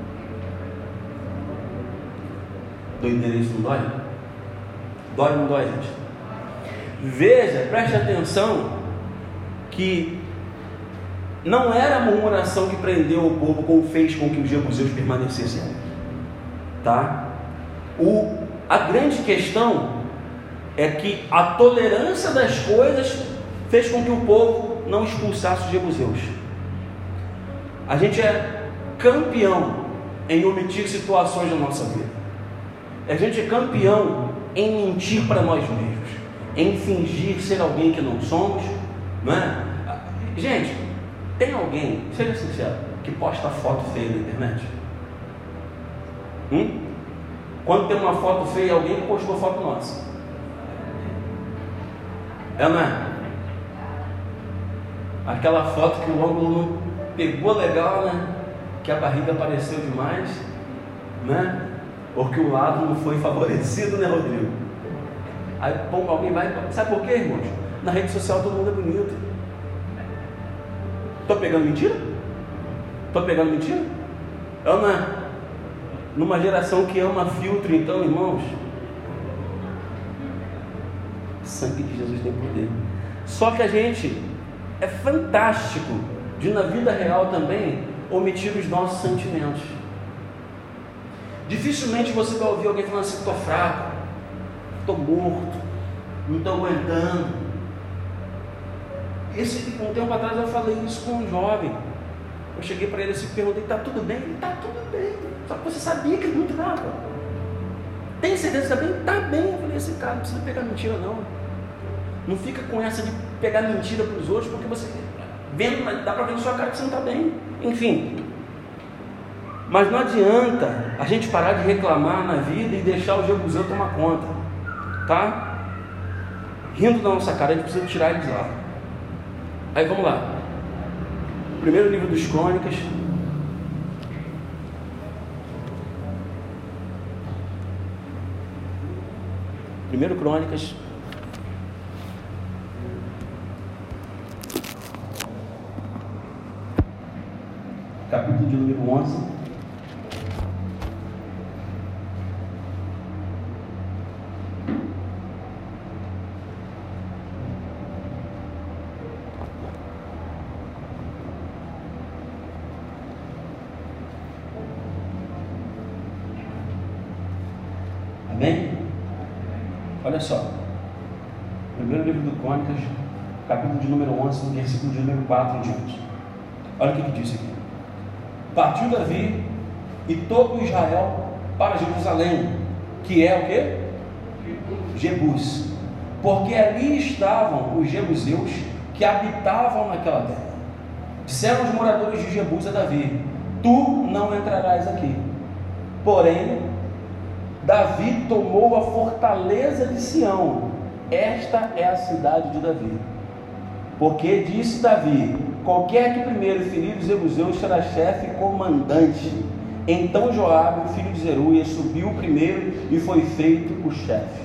Doideira, isso não dói? Dói ou não dói, gente? Veja, preste atenção que não era a murmuração que prendeu o povo como fez com que os jebuseus permanecessem ali, tá? A grande questão é que a tolerância das coisas fez com que o povo não expulsasse os jebuseus. A gente é campeão em omitir situações da nossa vida. A gente é campeão em mentir para nós mesmos, em fingir ser alguém que não somos, não é? Gente, tem alguém, seja sincero, que posta foto feia na internet? Quando tem uma foto feia, alguém postou foto nossa. Não é? Aquela foto que o ângulo não pegou legal, né? Que a barriga apareceu demais, né? Ou que o lado não foi favorecido, né, Rodrigo? Aí alguém vai, sabe por quê, irmãos? Na rede social todo mundo é bonito. Estou pegando mentira? Estou pegando mentira? Não é? Numa geração que ama filtro, então, irmãos, o sangue de Jesus tem poder. Só que a gente é fantástico de, na vida real também, omitir os nossos sentimentos. Dificilmente você vai ouvir alguém falando assim: estou fraco, estou morto, não estou aguentando. Um tempo atrás eu falei isso com um jovem. Eu cheguei para ele e perguntei: está tudo bem? Ele: está tudo bem. Só que você sabia que ele não estava. Tem certeza que está bem? Está bem. Eu falei assim: cara, não precisa pegar mentira não. Não fica com essa de pegar mentira para os outros, porque você vendo, dá para ver na sua cara que você não está bem. Enfim. Mas não adianta a gente parar de reclamar na vida e deixar o jebuseu tomar conta, tá? Rindo da nossa cara, a gente precisa tirar ele de lá. Aí vamos lá. Primeiro livro dos Crônicas. Primeiro Crônicas. Capítulo de número 11. Amém? Olha só, primeiro livro do Crônicas, capítulo de número 11, versículo de número 4 em diante. Olha o que diz aqui: partiu Davi e todo Israel para Jerusalém, que é o que? Jebus, porque ali estavam os jebuseus que habitavam naquela terra. Disseram os moradores de Jebus a Davi: tu não entrarás aqui. Porém, Davi tomou a fortaleza de Sião. Esta é a cidade de Davi. Porque disse Davi: qualquer que primeiro ferir os jebuseus será chefe e comandante. Então Joabe, filho de Zeruia, subiu primeiro e foi feito o chefe.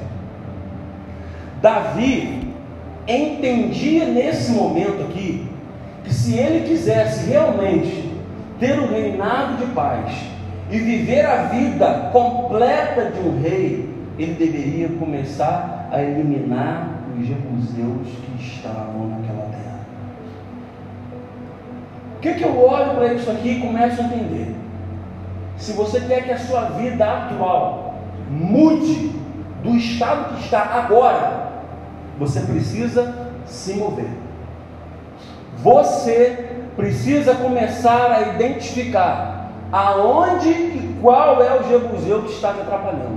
Davi entendia nesse momento aqui que se ele quisesse realmente ter um reinado de paz e viver a vida completa de um rei, ele deveria começar a eliminar os jebuseus que estavam naquela terra. O que eu olho para isso aqui e começo a entender? Se você quer que a sua vida atual mude do estado que está agora, você precisa se mover. Você precisa começar a identificar aonde e qual é o jebuseu que está te atrapalhando.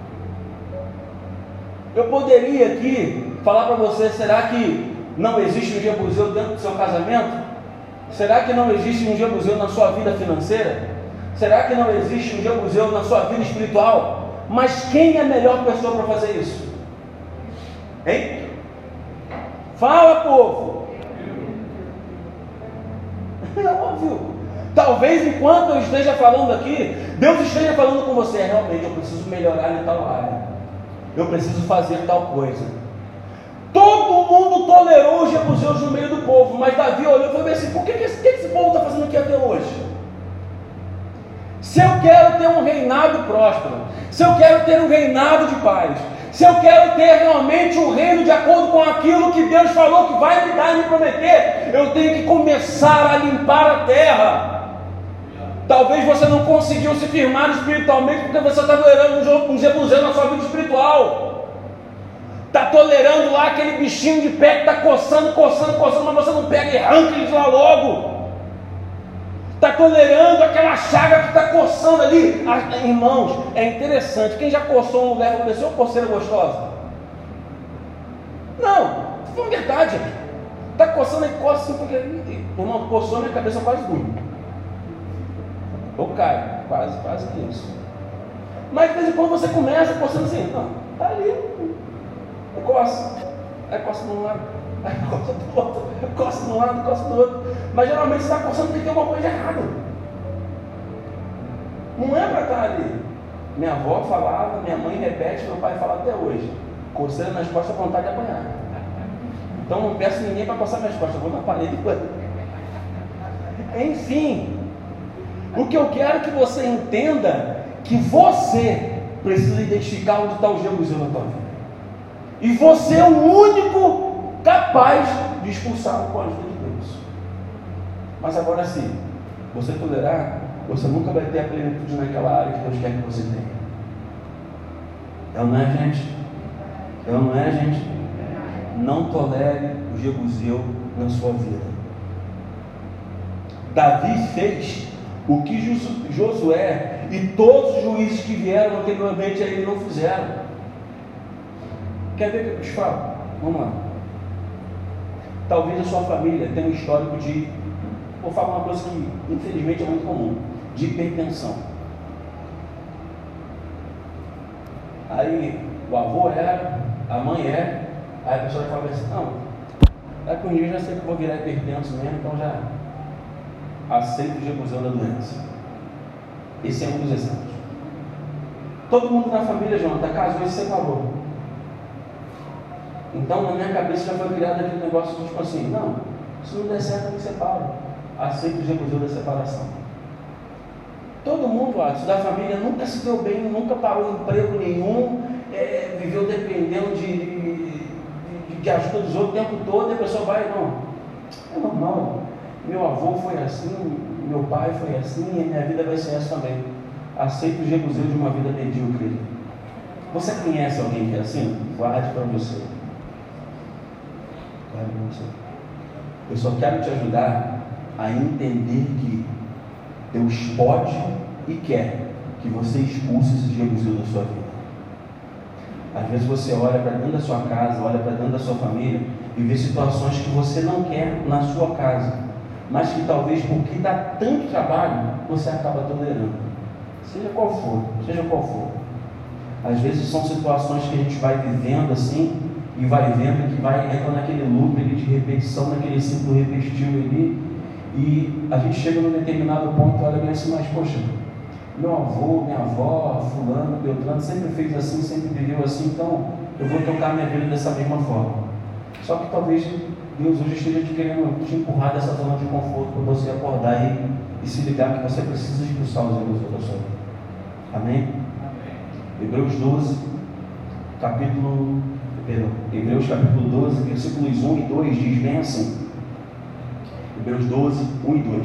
Eu poderia aqui falar para você, será que não existe um jebuseu dentro do seu casamento? Será que não existe um jebuseu na sua vida financeira? Será que não existe um jebuseu na sua vida espiritual? Mas quem é a melhor pessoa para fazer isso? Hein? Fala, povo! É óbvio. Talvez enquanto eu esteja falando aqui, Deus esteja falando com você, realmente eu preciso melhorar em tal área, eu preciso fazer tal coisa. Todo mundo tolerou os jebuseus no meio do povo, mas Davi olhou e falou assim, por que esse povo está fazendo aqui até hoje? Se eu quero ter um reinado próspero, se eu quero ter um reinado de paz, se eu quero ter realmente um reino de acordo com aquilo que Deus falou que vai me dar e me prometer, eu tenho que começar a limpar a terra. Talvez você não conseguiu se firmar espiritualmente porque você está tolerando um jebuseu na sua vida espiritual. Está tolerando lá aquele bichinho de pé que está coçando, mas você não pega e arranca ele de lá logo. Está tolerando aquela chaga que está coçando ali. Irmãos, é interessante. Quem já coçou um lugar e falou assim, ô coceira gostosa? Não, foi verdade. Está coçando e coça assim, porque, irmão, coçou, minha cabeça quase dorme. Eu caio, quase que isso. Mas de vez em quando você começa coçando assim, não, está ali, coça. Aí coça de um lado, aí coça do outro, coça de um lado, coça do outro. Mas geralmente você está coçando porque tem alguma coisa errada. Não é para estar ali. Minha avó falava, minha mãe repete, meu pai fala até hoje. Coceira nas costas, vontade de apanhar. Então não peço ninguém para coçar minhas costas, eu vou na parede e enfim, o que eu quero que você entenda que você precisa identificar onde está o jebuseu na tua vida. E você é o único capaz de expulsá-lo com a ajuda de Deus. Mas agora sim, você tolerar, você nunca vai ter a plenitude naquela área que Deus quer que você tenha. É ou não é, gente? É ou não é, gente? Não tolere o jebuseu na sua vida. Davi fez o que Josué e todos os juízes que vieram anteriormente a ele não fizeram. Quer ver o que eu te falo? Vamos lá. Talvez a sua família tenha um histórico de, vou falar uma coisa que infelizmente é muito comum, de hipertensão. Aí o avô era, a mãe é, aí a pessoa fala assim, não, daqui um dia eu já sei que eu vou virar hipertenso mesmo, então já aceito o jebuseu da doença. Esse é um dos exemplos. Todo mundo na família, Jonathan, casou e se separou. Então na minha cabeça já foi criado aquele negócio de tipo assim, não, se não der certo eu me separo. Aceito o jebuseu da separação. Todo mundo, da família nunca se deu bem, nunca parou em emprego nenhum, viveu dependendo de ajuda dos outros o tempo todo, e a pessoa vai, não, é normal, meu avô foi assim, meu pai foi assim, e minha vida vai ser essa também. Aceito o jebuseu de uma vida medíocre. Você conhece alguém que é assim? Guarde para você. Guarde para você. Eu só quero te ajudar a entender que Deus pode e quer que você expulse esse jebuseu da sua vida. Às vezes você olha para dentro da sua casa, olha para dentro da sua família e vê situações que você não quer na sua casa, mas que talvez porque dá tanto trabalho, você acaba tolerando. Seja qual for, seja qual for. Às vezes são situações que a gente vai vivendo assim, e vai vendo que vai entrando naquele loop de repetição, naquele ciclo repetitivo ali, e a gente chega num determinado ponto e olha bem assim, mas poxa, meu avô, minha avó, fulano, Beltrano, sempre fez assim, sempre viveu assim, então eu vou tocar minha vida dessa mesma forma. Só que talvez Deus hoje esteja te querendo te empurrar dessa zona de conforto para você acordar e se ligar que você precisa expulsar os erros da sua vida. Amém? Hebreus capítulo 12, versículos 1 e 2 diz bem assim. Hebreus 12, 1 e 2.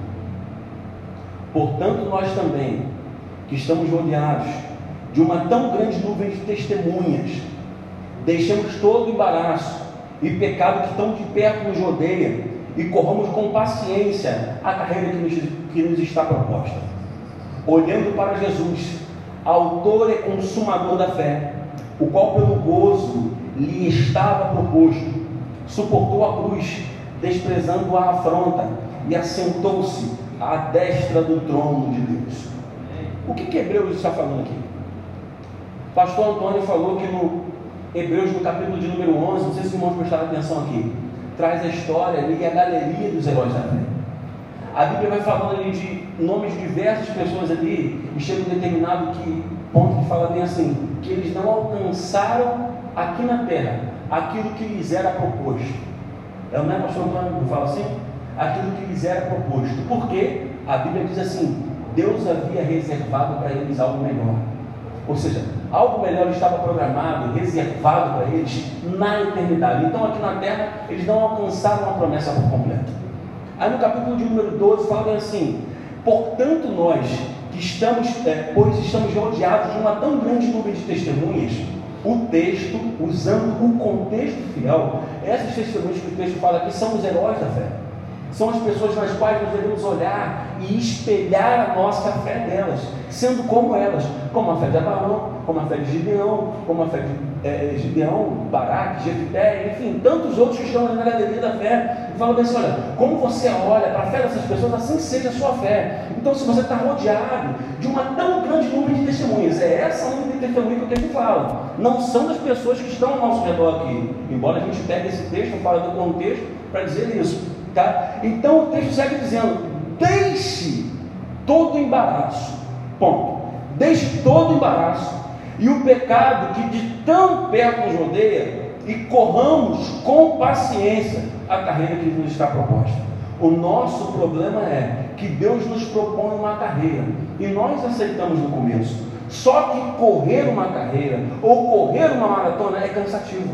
Portanto, nós também, que estamos rodeados de uma tão grande nuvem de testemunhas, deixemos todo o embaraço e pecado que tão de perto nos rodeia e corramos com paciência a carreira que nos está proposta, olhando para Jesus, autor e consumador da fé, o qual pelo gozo lhe estava proposto, suportou a cruz, desprezando a afronta, e assentou-se à destra do trono de Deus. O que Hebreus está falando aqui? Pastor Antônio falou que no Hebreus, no capítulo de número 11, não sei se os irmãos prestaram atenção aqui, traz a história ali e a galeria dos heróis da fé. A Bíblia vai falando ali de nomes de diversas pessoas ali, e chega um determinado ponto que fala bem assim, que eles não alcançaram aqui na terra aquilo que lhes era proposto. Não é, pastor Antônio, não fala assim? Aquilo que lhes era proposto. Porque a Bíblia diz assim, Deus havia reservado para eles algo melhor. Ou seja, algo melhor estava programado, reservado para eles na eternidade. Então aqui na terra eles não alcançaram a promessa por completo. Aí no capítulo de número 12 fala bem assim, portanto nós que estamos, pois estamos rodeados de uma tão grande nuvem de testemunhas, o texto, usando o contexto fiel, essas testemunhas que o texto fala aqui são os heróis da fé. São as pessoas nas quais nós devemos olhar e espelhar a nossa fé delas, sendo como elas, como a fé de Abraão, como a fé de Gideão, como a fé de Gideão, Baraque, Jefité, enfim, tantos outros que estão na galeria da fé. E fala bem assim, olha, como você olha para a fé dessas pessoas, assim seja a sua fé. Então, se você está rodeado de uma tão grande número de testemunhas, é essa número de testemunhas que o texto fala, não são das pessoas que estão ao nosso redor aqui, embora a gente pegue esse texto fora do contexto para dizer isso. Tá? Então o texto segue dizendo, deixe todo o embaraço, ponto, deixe todo o embaraço e o pecado que de tão perto nos rodeia e corramos com paciência a carreira que nos está proposta. O nosso problema é que Deus nos propõe uma carreira e nós aceitamos no começo, só que correr uma carreira ou correr uma maratona é cansativo.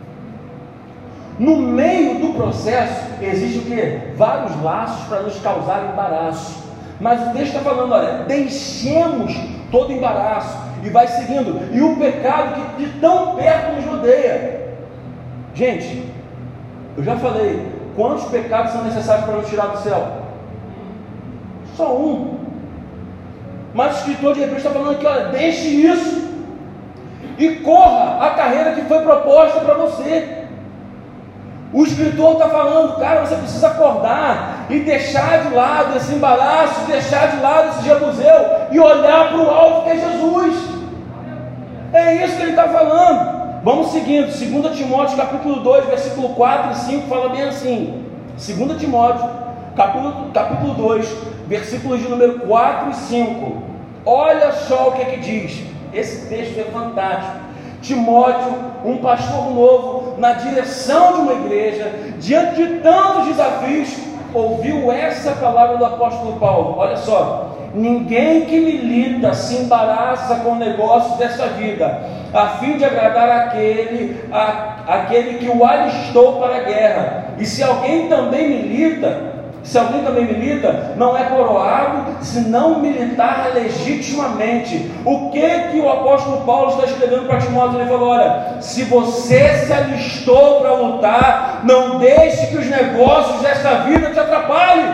No meio do processo existe o que? Vários laços para nos causar embaraço. Mas o texto está falando, olha, deixemos todo embaraço. E vai seguindo. E o pecado que de tão perto nos rodeia. Gente, eu já falei, quantos pecados são necessários para nos tirar do céu? Só um. Mas o escritor de Hebreus está falando aqui, olha, deixe isso e corra a carreira que foi proposta para você. O escritor está falando, cara, você precisa acordar e deixar de lado esse embaraço, deixar de lado esse jebuseu e olhar para o alvo que é Jesus. É isso que ele está falando. Vamos seguindo, 2 Timóteo capítulo 2, versículo 4 e 5, fala bem assim. 2 Timóteo capítulo 2, versículos de número 4 e 5. Olha só o que é que diz. Esse texto é fantástico. Timóteo, um pastor novo, na direção de uma igreja, diante de tantos desafios, ouviu essa palavra do apóstolo Paulo. Olha só, ninguém que milita se embaraça com o negócio dessa vida, a fim de agradar aquele que o alistou para a guerra. E se alguém também milita, não é coroado se não militar legitimamente. O que o apóstolo Paulo está escrevendo para Timóteo? Ele falou, olha, se você se alistou para lutar, não deixe que os negócios desta vida te atrapalhem.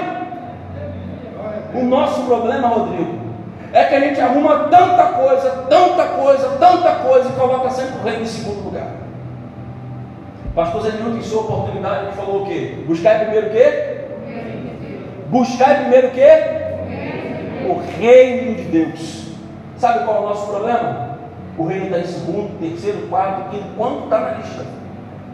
O nosso problema, Rodrigo, é que a gente arruma tanta coisa e coloca sempre o reino em segundo lugar. O pastor Zé não tem sua oportunidade, ele falou o quê? Buscar primeiro o quê? Buscar primeiro o quê? O reino de Deus. Sabe qual é o nosso problema? O reino está em segundo, terceiro, quarto, quinto, quanto está na lista?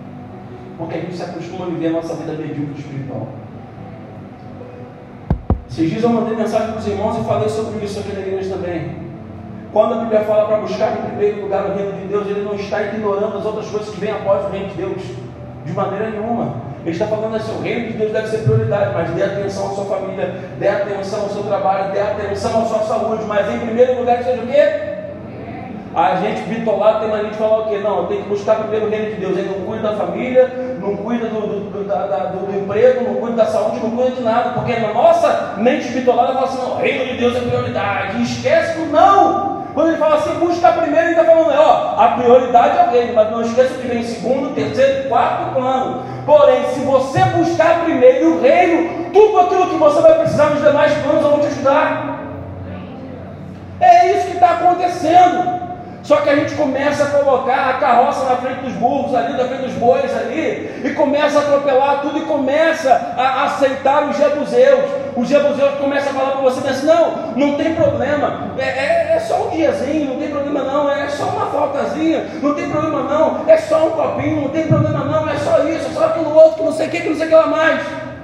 Porque a gente se acostuma a viver a nossa vida medíocre espiritual. Esses dias eu mandei mensagem para os irmãos e falei sobre isso aqui na igreja também. Quando a Bíblia fala para buscar em primeiro lugar o reino de Deus, ele não está ignorando as outras coisas que vêm após o reino de Deus, de maneira nenhuma. Ele está falando assim: o reino de Deus deve ser prioridade, mas dê atenção à sua família, dê atenção ao seu trabalho, dê atenção à sua saúde, mas em primeiro lugar seja o quê? A gente bitolado tem mania de falar o quê? Não, eu tenho que buscar primeiro o reino de Deus. Ele não cuida da família, não cuida do emprego, não cuida da saúde, não cuida de nada, porque na nossa mente bitolada fala assim: não, o reino de Deus é prioridade, e esquece do não. Quando ele fala assim, busca primeiro, ele está falando, a prioridade é o reino, mas não esqueça que vem em segundo, terceiro e quarto plano. Porém, se você buscar primeiro o reino, tudo aquilo que você vai precisar nos demais planos, eu vou te ajudar. É isso que está acontecendo. Só que a gente começa a colocar a carroça na frente dos burros ali, na frente dos bois ali, e começa a atropelar tudo e começa a aceitar os jebuseus. Os jebuseus começam a falar para você assim: não tem problema, é só um diazinho, não tem problema não, é só uma faltazinha, não tem problema não, é só um copinho, não tem problema não, é só isso, é só aquilo outro, que não sei o que não sei o que lá mais.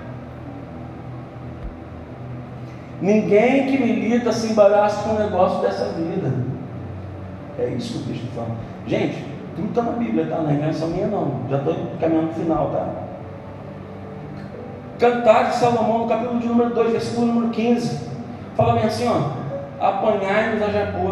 Ninguém que milita se embaraça com o negócio dessa vida. É isso que o texto fala. Gente, tudo está na Bíblia, tá? Não é invenção minha não. Já estou caminhando no final, tá? Cantar de Salomão, no capítulo de número 2, versículo número 15. Fala bem assim, apanhai-nos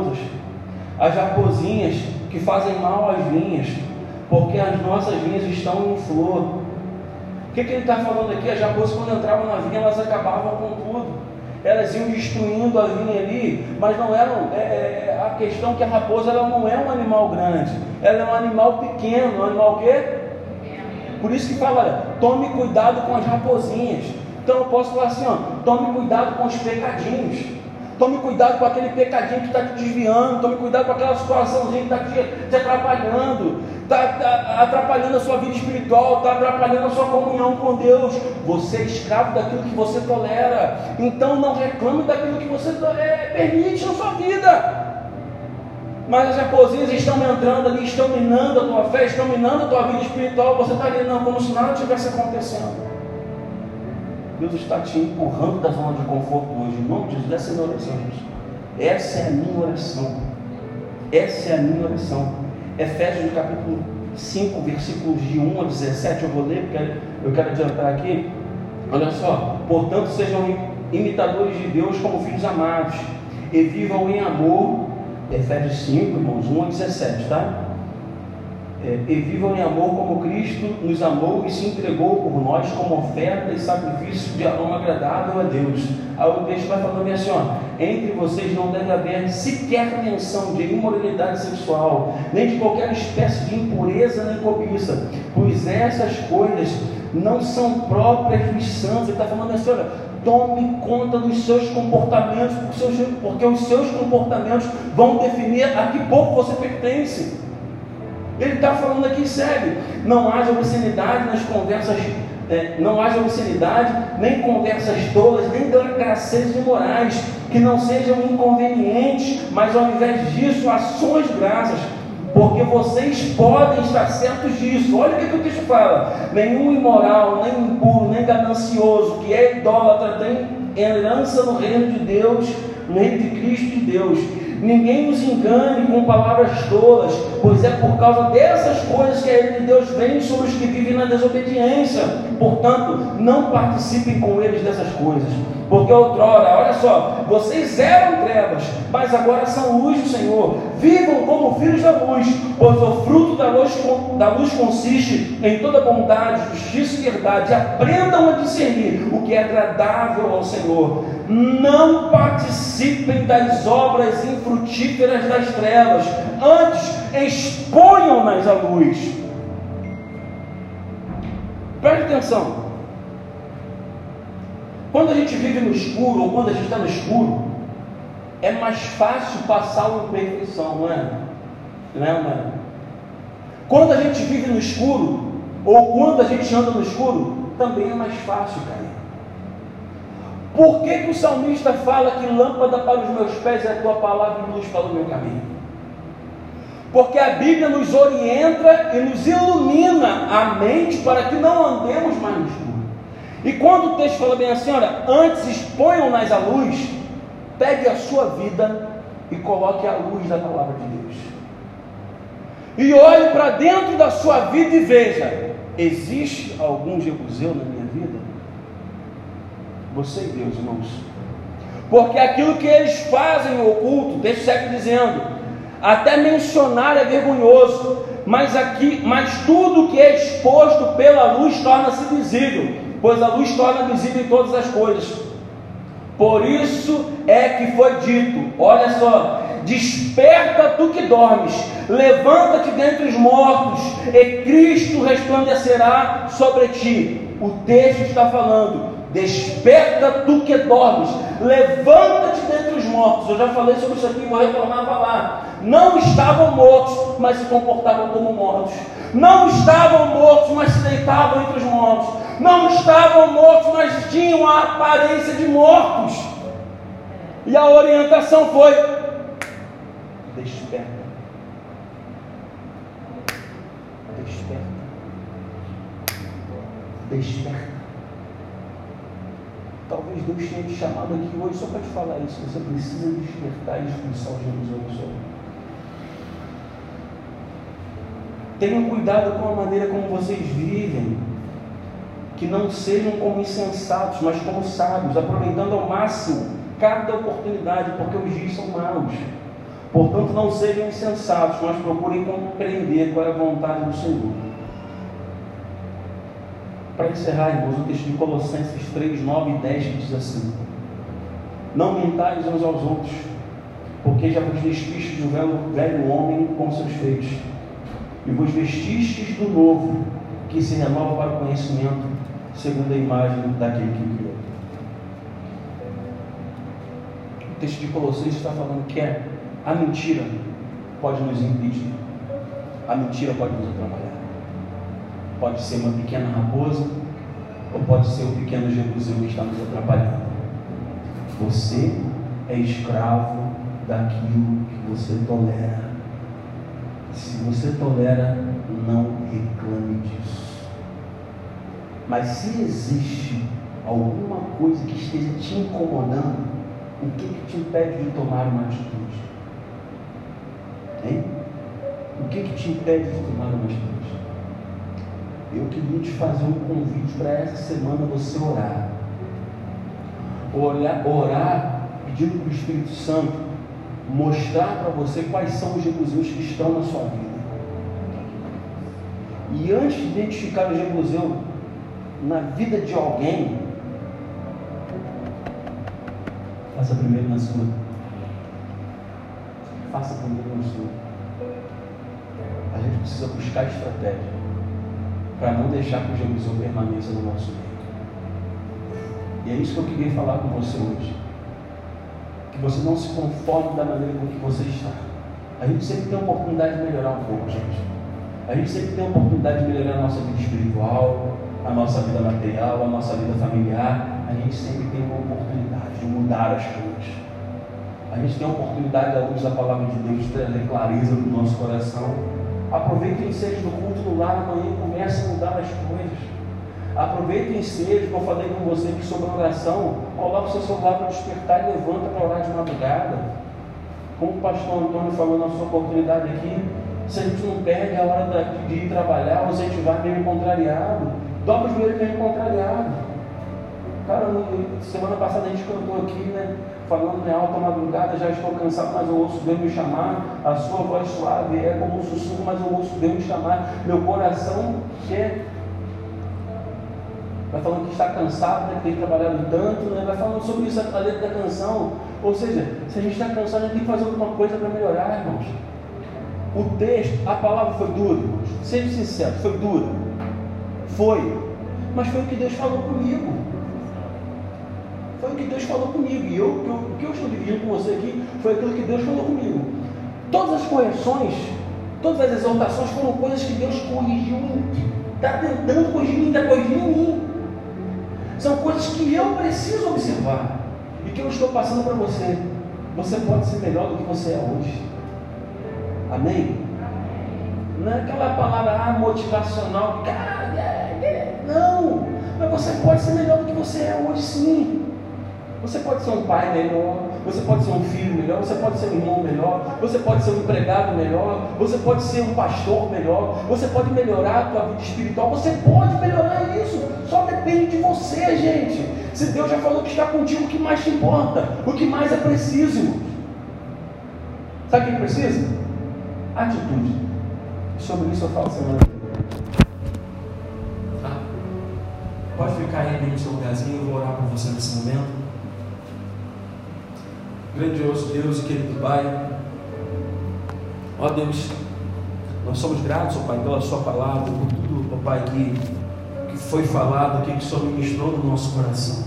as raposinhas que fazem mal às vinhas, porque as nossas vinhas estão em flor. O que ele está falando aqui? As raposas, quando entravam na vinha, elas acabavam com tudo. Elas iam destruindo a vinha ali, mas não eram. A questão que a raposa, ela não é um animal grande, ela é um animal pequeno. Um animal o quê? Por isso que fala, olha, tome cuidado com as raposinhas. Então eu posso falar assim, tome cuidado com os pecadinhos, tome cuidado com aquele pecadinho que está te desviando, tome cuidado com aquela situaçãozinha que está te atrapalhando, está atrapalhando a sua vida espiritual, está atrapalhando a sua comunhão com Deus. Você é escravo daquilo que você tolera, então não reclame daquilo que você permite na sua vida. Mas as raposinhas estão entrando ali, estão minando a tua fé, estão minando a tua vida espiritual. Você está ali, não, como se nada estivesse acontecendo. Deus está te empurrando da zona de conforto hoje, em nome de Jesus. Essa é a minha oração, gente. Essa é a minha oração. Essa é a minha oração. Efésios capítulo 5, versículos de 1 a 17, eu vou ler, porque eu quero adiantar aqui. Olha só: portanto, sejam imitadores de Deus como filhos amados, e vivam em amor. Efésios 5, irmãos, 1 a 17, tá? E vivam em amor como Cristo nos amou e se entregou por nós como oferta e sacrifício de aroma agradável a Deus. Aí o texto vai falando assim, entre vocês não deve haver sequer menção de imoralidade sexual, nem de qualquer espécie de impureza nem cobiça, pois essas coisas não são próprias dos santos. Ele está falando assim, olha, tome conta dos seus comportamentos, porque os seus comportamentos vão definir a que povo você pertence. Ele está falando aqui sério: não haja obscenidade nas conversas, não haja obscenidade, nem conversas tolas, nem gracejos imorais, que não sejam inconvenientes, mas ao invés disso, ações de graças, porque vocês podem estar certos disso. Olha o que o texto fala: nenhum imoral, nem impuro, nem ganancioso, que é idólatra, tem herança no reino de Deus, no reino de Cristo de Deus. Ninguém nos engane com palavras tolas, pois é por causa dessas coisas que a ira de Deus vem sobre os que vivem na desobediência. Portanto, não participem com eles dessas coisas, porque outrora, olha só, vocês eram trevas, mas agora são luz do Senhor. Vivam como filhos da luz, pois o fruto da luz consiste em toda bondade, justiça e verdade. Aprendam a discernir o que é agradável ao Senhor. Não participem das obras infrutíferas das trevas, antes exponham-nas à luz. Preste atenção. Quando a gente vive no escuro, ou quando a gente está no escuro, é mais fácil passar uma imperfeição, não é? Não é? Quando a gente vive no escuro, ou quando a gente anda no escuro, também é mais fácil cair. Por que o salmista fala que lâmpada para os meus pés é a tua palavra e luz para o meu caminho? Porque a Bíblia nos orienta e nos ilumina a mente para que não andemos mais no escuro. E quando o texto fala bem assim, olha, antes exponham-nas à luz, pegue a sua vida e coloque a luz da palavra de Deus. E olhe para dentro da sua vida e veja, existe algum jebuseu na minha vida? Você e Deus, irmãos. Porque aquilo que eles fazem no oculto, o texto segue dizendo, até mencionar é vergonhoso, mas tudo que é exposto pela luz torna-se visível, pois a luz torna visível todas as coisas. Por isso é que foi dito, olha só, desperta tu que dormes, levanta-te dentre os mortos, e Cristo resplandecerá sobre ti. O texto está falando, desperta tu que dormes, levanta-te dentre os mortos. Eu já falei sobre isso aqui, vou retornar a falar. Não estavam mortos, mas se comportavam como mortos. Não estavam mortos, mas se deitavam entre os mortos. Não estavam mortos, mas tinham a aparência de mortos. E a orientação foi: desperta. Desperta. Desperta. Talvez Deus tenha te chamado aqui hoje só para te falar isso. Você precisa despertar e expulsar o jebuseu do seu. Tenham cuidado com a maneira como vocês vivem, que não sejam como insensatos, mas como sábios, aproveitando ao máximo cada oportunidade, porque os dias são maus. Portanto, não sejam insensatos, mas procurem compreender qual é a vontade do Senhor. Para encerrar, irmãos, o texto de Colossenses 3, 9 e 10 que diz assim: não mentais uns aos outros, porque já vos despistes do velho homem com seus feitos, e vos vestistes do novo, que se renova para o conhecimento, segundo a imagem daquele que criou. O texto de Colossenses está falando que a mentira pode nos impedir, a mentira pode nos atrapalhar. Pode ser uma pequena raposa, ou pode ser o pequeno jebuseu que está nos atrapalhando. Você é escravo daquilo que você tolera. Se você tolera, não reclame disso. Mas se existe alguma coisa que esteja te incomodando, o que te impede de tomar uma atitude? Hein? O que te impede de tomar uma atitude? Eu queria te fazer um convite para essa semana você orar. Orar pedindo para o Espírito Santo mostrar para você quais são os jebuseus que estão na sua vida. E antes de identificar o jebuseu na vida de alguém, faça primeiro na sua. Faça primeiro na sua. A gente precisa buscar estratégia para não deixar que o jebuseu permaneça no nosso meio. E é isso que eu queria falar com você hoje. Que você não se conforme da maneira com que você está. A gente sempre tem a oportunidade de melhorar um pouco, gente. A gente sempre tem a oportunidade de melhorar a nossa vida espiritual, a nossa vida material, a nossa vida familiar. A gente sempre tem uma oportunidade de mudar as coisas. A gente tem a oportunidade, à luz da palavra de Deus, de trazer clareza para o nosso coração. Aproveite o ensejo do culto no lar amanhã e comece a mudar as coisas. Aproveite o ensejo que eu falei com você aqui sobre oração. Coloque o seu celular para despertar e levanta para orar de madrugada. Como o pastor Antônio falou na sua oportunidade aqui, se a gente não perde a hora de ir trabalhar, ou se a gente vai meio contrariado, dobra o joelho meio contrariado. Cara, semana passada a gente cantou aqui, né? Falando em alta madrugada, já estou cansado, mas eu ouço Deus me chamar. A sua voz suave é como um sussurro, mas eu ouço Deus me chamar. Meu coração quer. Vai falando que está cansado, né? Que tem trabalhado tanto, né? Vai falando sobre isso, a letra da canção. Ou seja, se a gente está cansado, a gente tem que fazer alguma coisa para melhorar, irmãos. O texto, a palavra foi dura, irmãos. Seja sincero, foi dura. Foi. Mas foi o que Deus falou comigo. Foi o que Deus falou comigo. E o que eu estou dividindo com você aqui foi aquilo que Deus falou comigo. Todas as correções, todas as exortações foram coisas que Deus corrigiu em mim. Está tentando corrigir em mim, está corrigindo em mim. São coisas que eu preciso observar. E que eu estou passando para você. Você pode ser melhor do que você é hoje. Amém? Não é aquela palavra motivacional. Não. Mas você pode ser melhor do que você é hoje, sim. Você pode ser um pai melhor, você pode ser um filho melhor, você pode ser um irmão melhor, você pode ser um empregado melhor, você pode ser um pastor melhor, você pode melhorar a tua vida espiritual, você pode melhorar isso, só depende de você, gente. Se Deus já falou que está contigo, o que mais te importa? O que mais é preciso? Sabe o que precisa? Atitude. Sobre isso eu falo semana que vem. Pode ficar aí no seu lugarzinho, eu vou orar por você nesse momento. Grandioso Deus e querido Pai, ó Deus, nós somos gratos, ó Pai, pela Sua palavra, por tudo, ó Pai, que foi falado aqui, que o Senhor ministrou no nosso coração.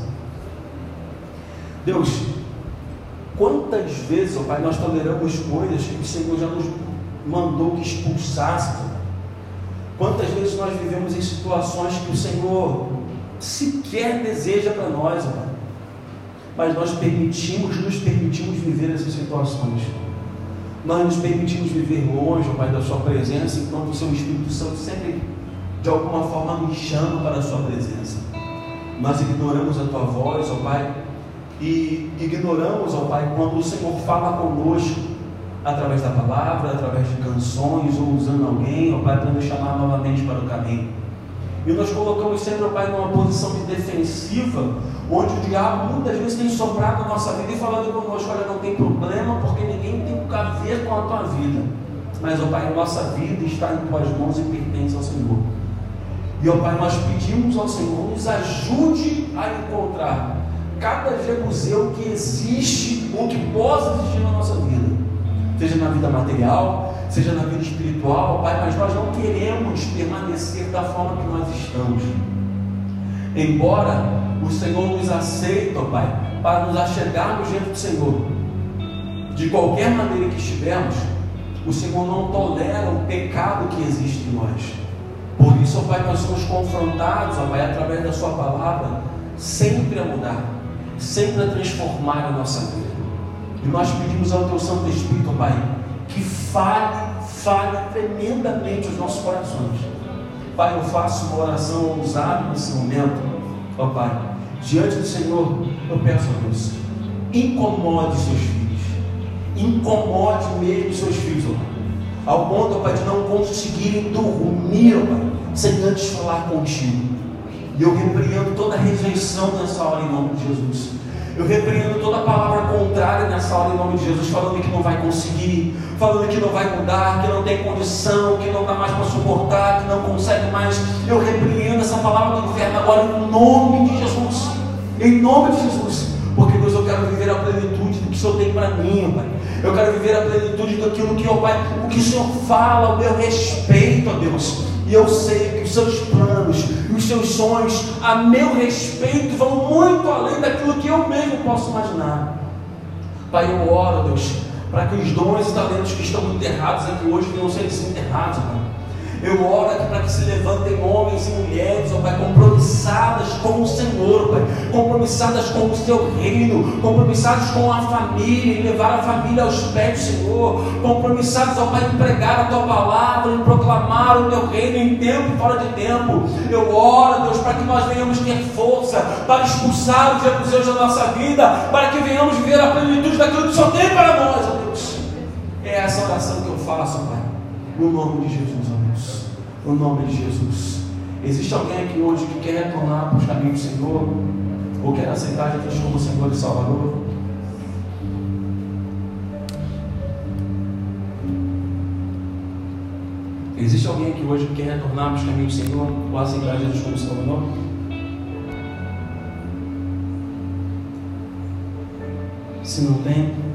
Deus, quantas vezes, ó Pai, nós toleramos coisas que o Senhor já nos mandou que expulsasse? Quantas vezes nós vivemos em situações que o Senhor sequer deseja para nós, ó Pai, mas nós nos permitimos viver essas situações. Nós nos permitimos viver longe, ó Pai, da Sua presença, enquanto o Seu Espírito Santo sempre, de alguma forma, nos chama para a Sua presença. Nós ignoramos a Tua voz, ó Pai, e ignoramos, ó Pai, quando o Senhor fala conosco, através da palavra, através de canções, ou usando alguém, ó Pai, para nos chamar novamente para o caminho. E nós colocamos sempre, ó Pai, numa posição de defensiva, onde o diabo muitas vezes tem soprado a nossa vida e falando conosco: olha, não tem problema, porque ninguém tem a ver com a tua vida. Mas, ó Pai, a nossa vida está em tuas mãos e pertence ao Senhor. E, ó Pai, nós pedimos ao Senhor, nos ajude a encontrar cada Jebuseu que existe, ou que possa existir na nossa vida, seja na vida material, seja na vida espiritual, ó Pai, mas nós não queremos permanecer da forma que nós estamos. Embora o Senhor nos aceita, ó Pai, para nos achegarmos diante do Senhor, de qualquer maneira que estivermos, o Senhor não tolera o pecado que existe em nós. Por isso, ó Pai, nós somos confrontados, ó Pai, através da Sua palavra, sempre a mudar, sempre a transformar a nossa vida. E nós pedimos ao Teu Santo Espírito, ó Pai, que fale tremendamente os nossos corações. Pai, eu faço uma oração ousada nesse momento, ó Pai, diante do Senhor. Eu peço a Deus, incomode seus filhos, incomode mesmo seus filhos, ó Pai, ao ponto, ó Pai, de não conseguirem dormir, ó Pai, sem antes falar contigo. E eu repreendo toda rejeição nessa hora em nome de Jesus. Eu repreendo toda palavra contrária nessa hora em nome de Jesus, falando que não vai conseguir, falando que não vai mudar, que não tem condição, que não dá mais para suportar, que não consegue mais. Eu repreendo essa palavra do inferno agora em nome de Jesus. Em nome de Jesus. Porque, Deus, eu quero viver a plenitude do que o Senhor tem para mim, Pai. Eu quero viver a plenitude daquilo que, ó Pai, o que o Senhor fala ao meu respeito, ó Deus. E eu sei que os seus planos e os seus sonhos a meu respeito vão muito além daquilo que eu mesmo posso imaginar. Pai, eu oro, Deus, para que os dons e talentos que estão enterrados aqui hoje venham ser desenterrados, Pai. Eu oro aqui para que se levantem homens e mulheres, ó Pai, compromissadas com o Senhor, Pai, compromissadas com o Seu reino, compromissadas com a família, em levar a família aos pés do Senhor, compromissados, ó Pai, em pregar a Tua palavra, em proclamar o Teu reino em tempo e fora de tempo. Eu oro, Deus, para que nós venhamos ter força para expulsar os jebuseus da nossa vida, para que venhamos viver a plenitude daquilo que o Senhor tem para nós, ó Deus. É essa oração que eu faço, ó Pai, no nome de Jesus, ó Deus. No nome de Jesus. Existe alguém aqui hoje que quer retornar para os caminhos do Senhor, ou quer aceitar Jesus como Senhor e Salvador? Existe alguém aqui hoje que quer retornar para os caminhos do Senhor, ou aceitar Jesus como Salvador? Se não tem,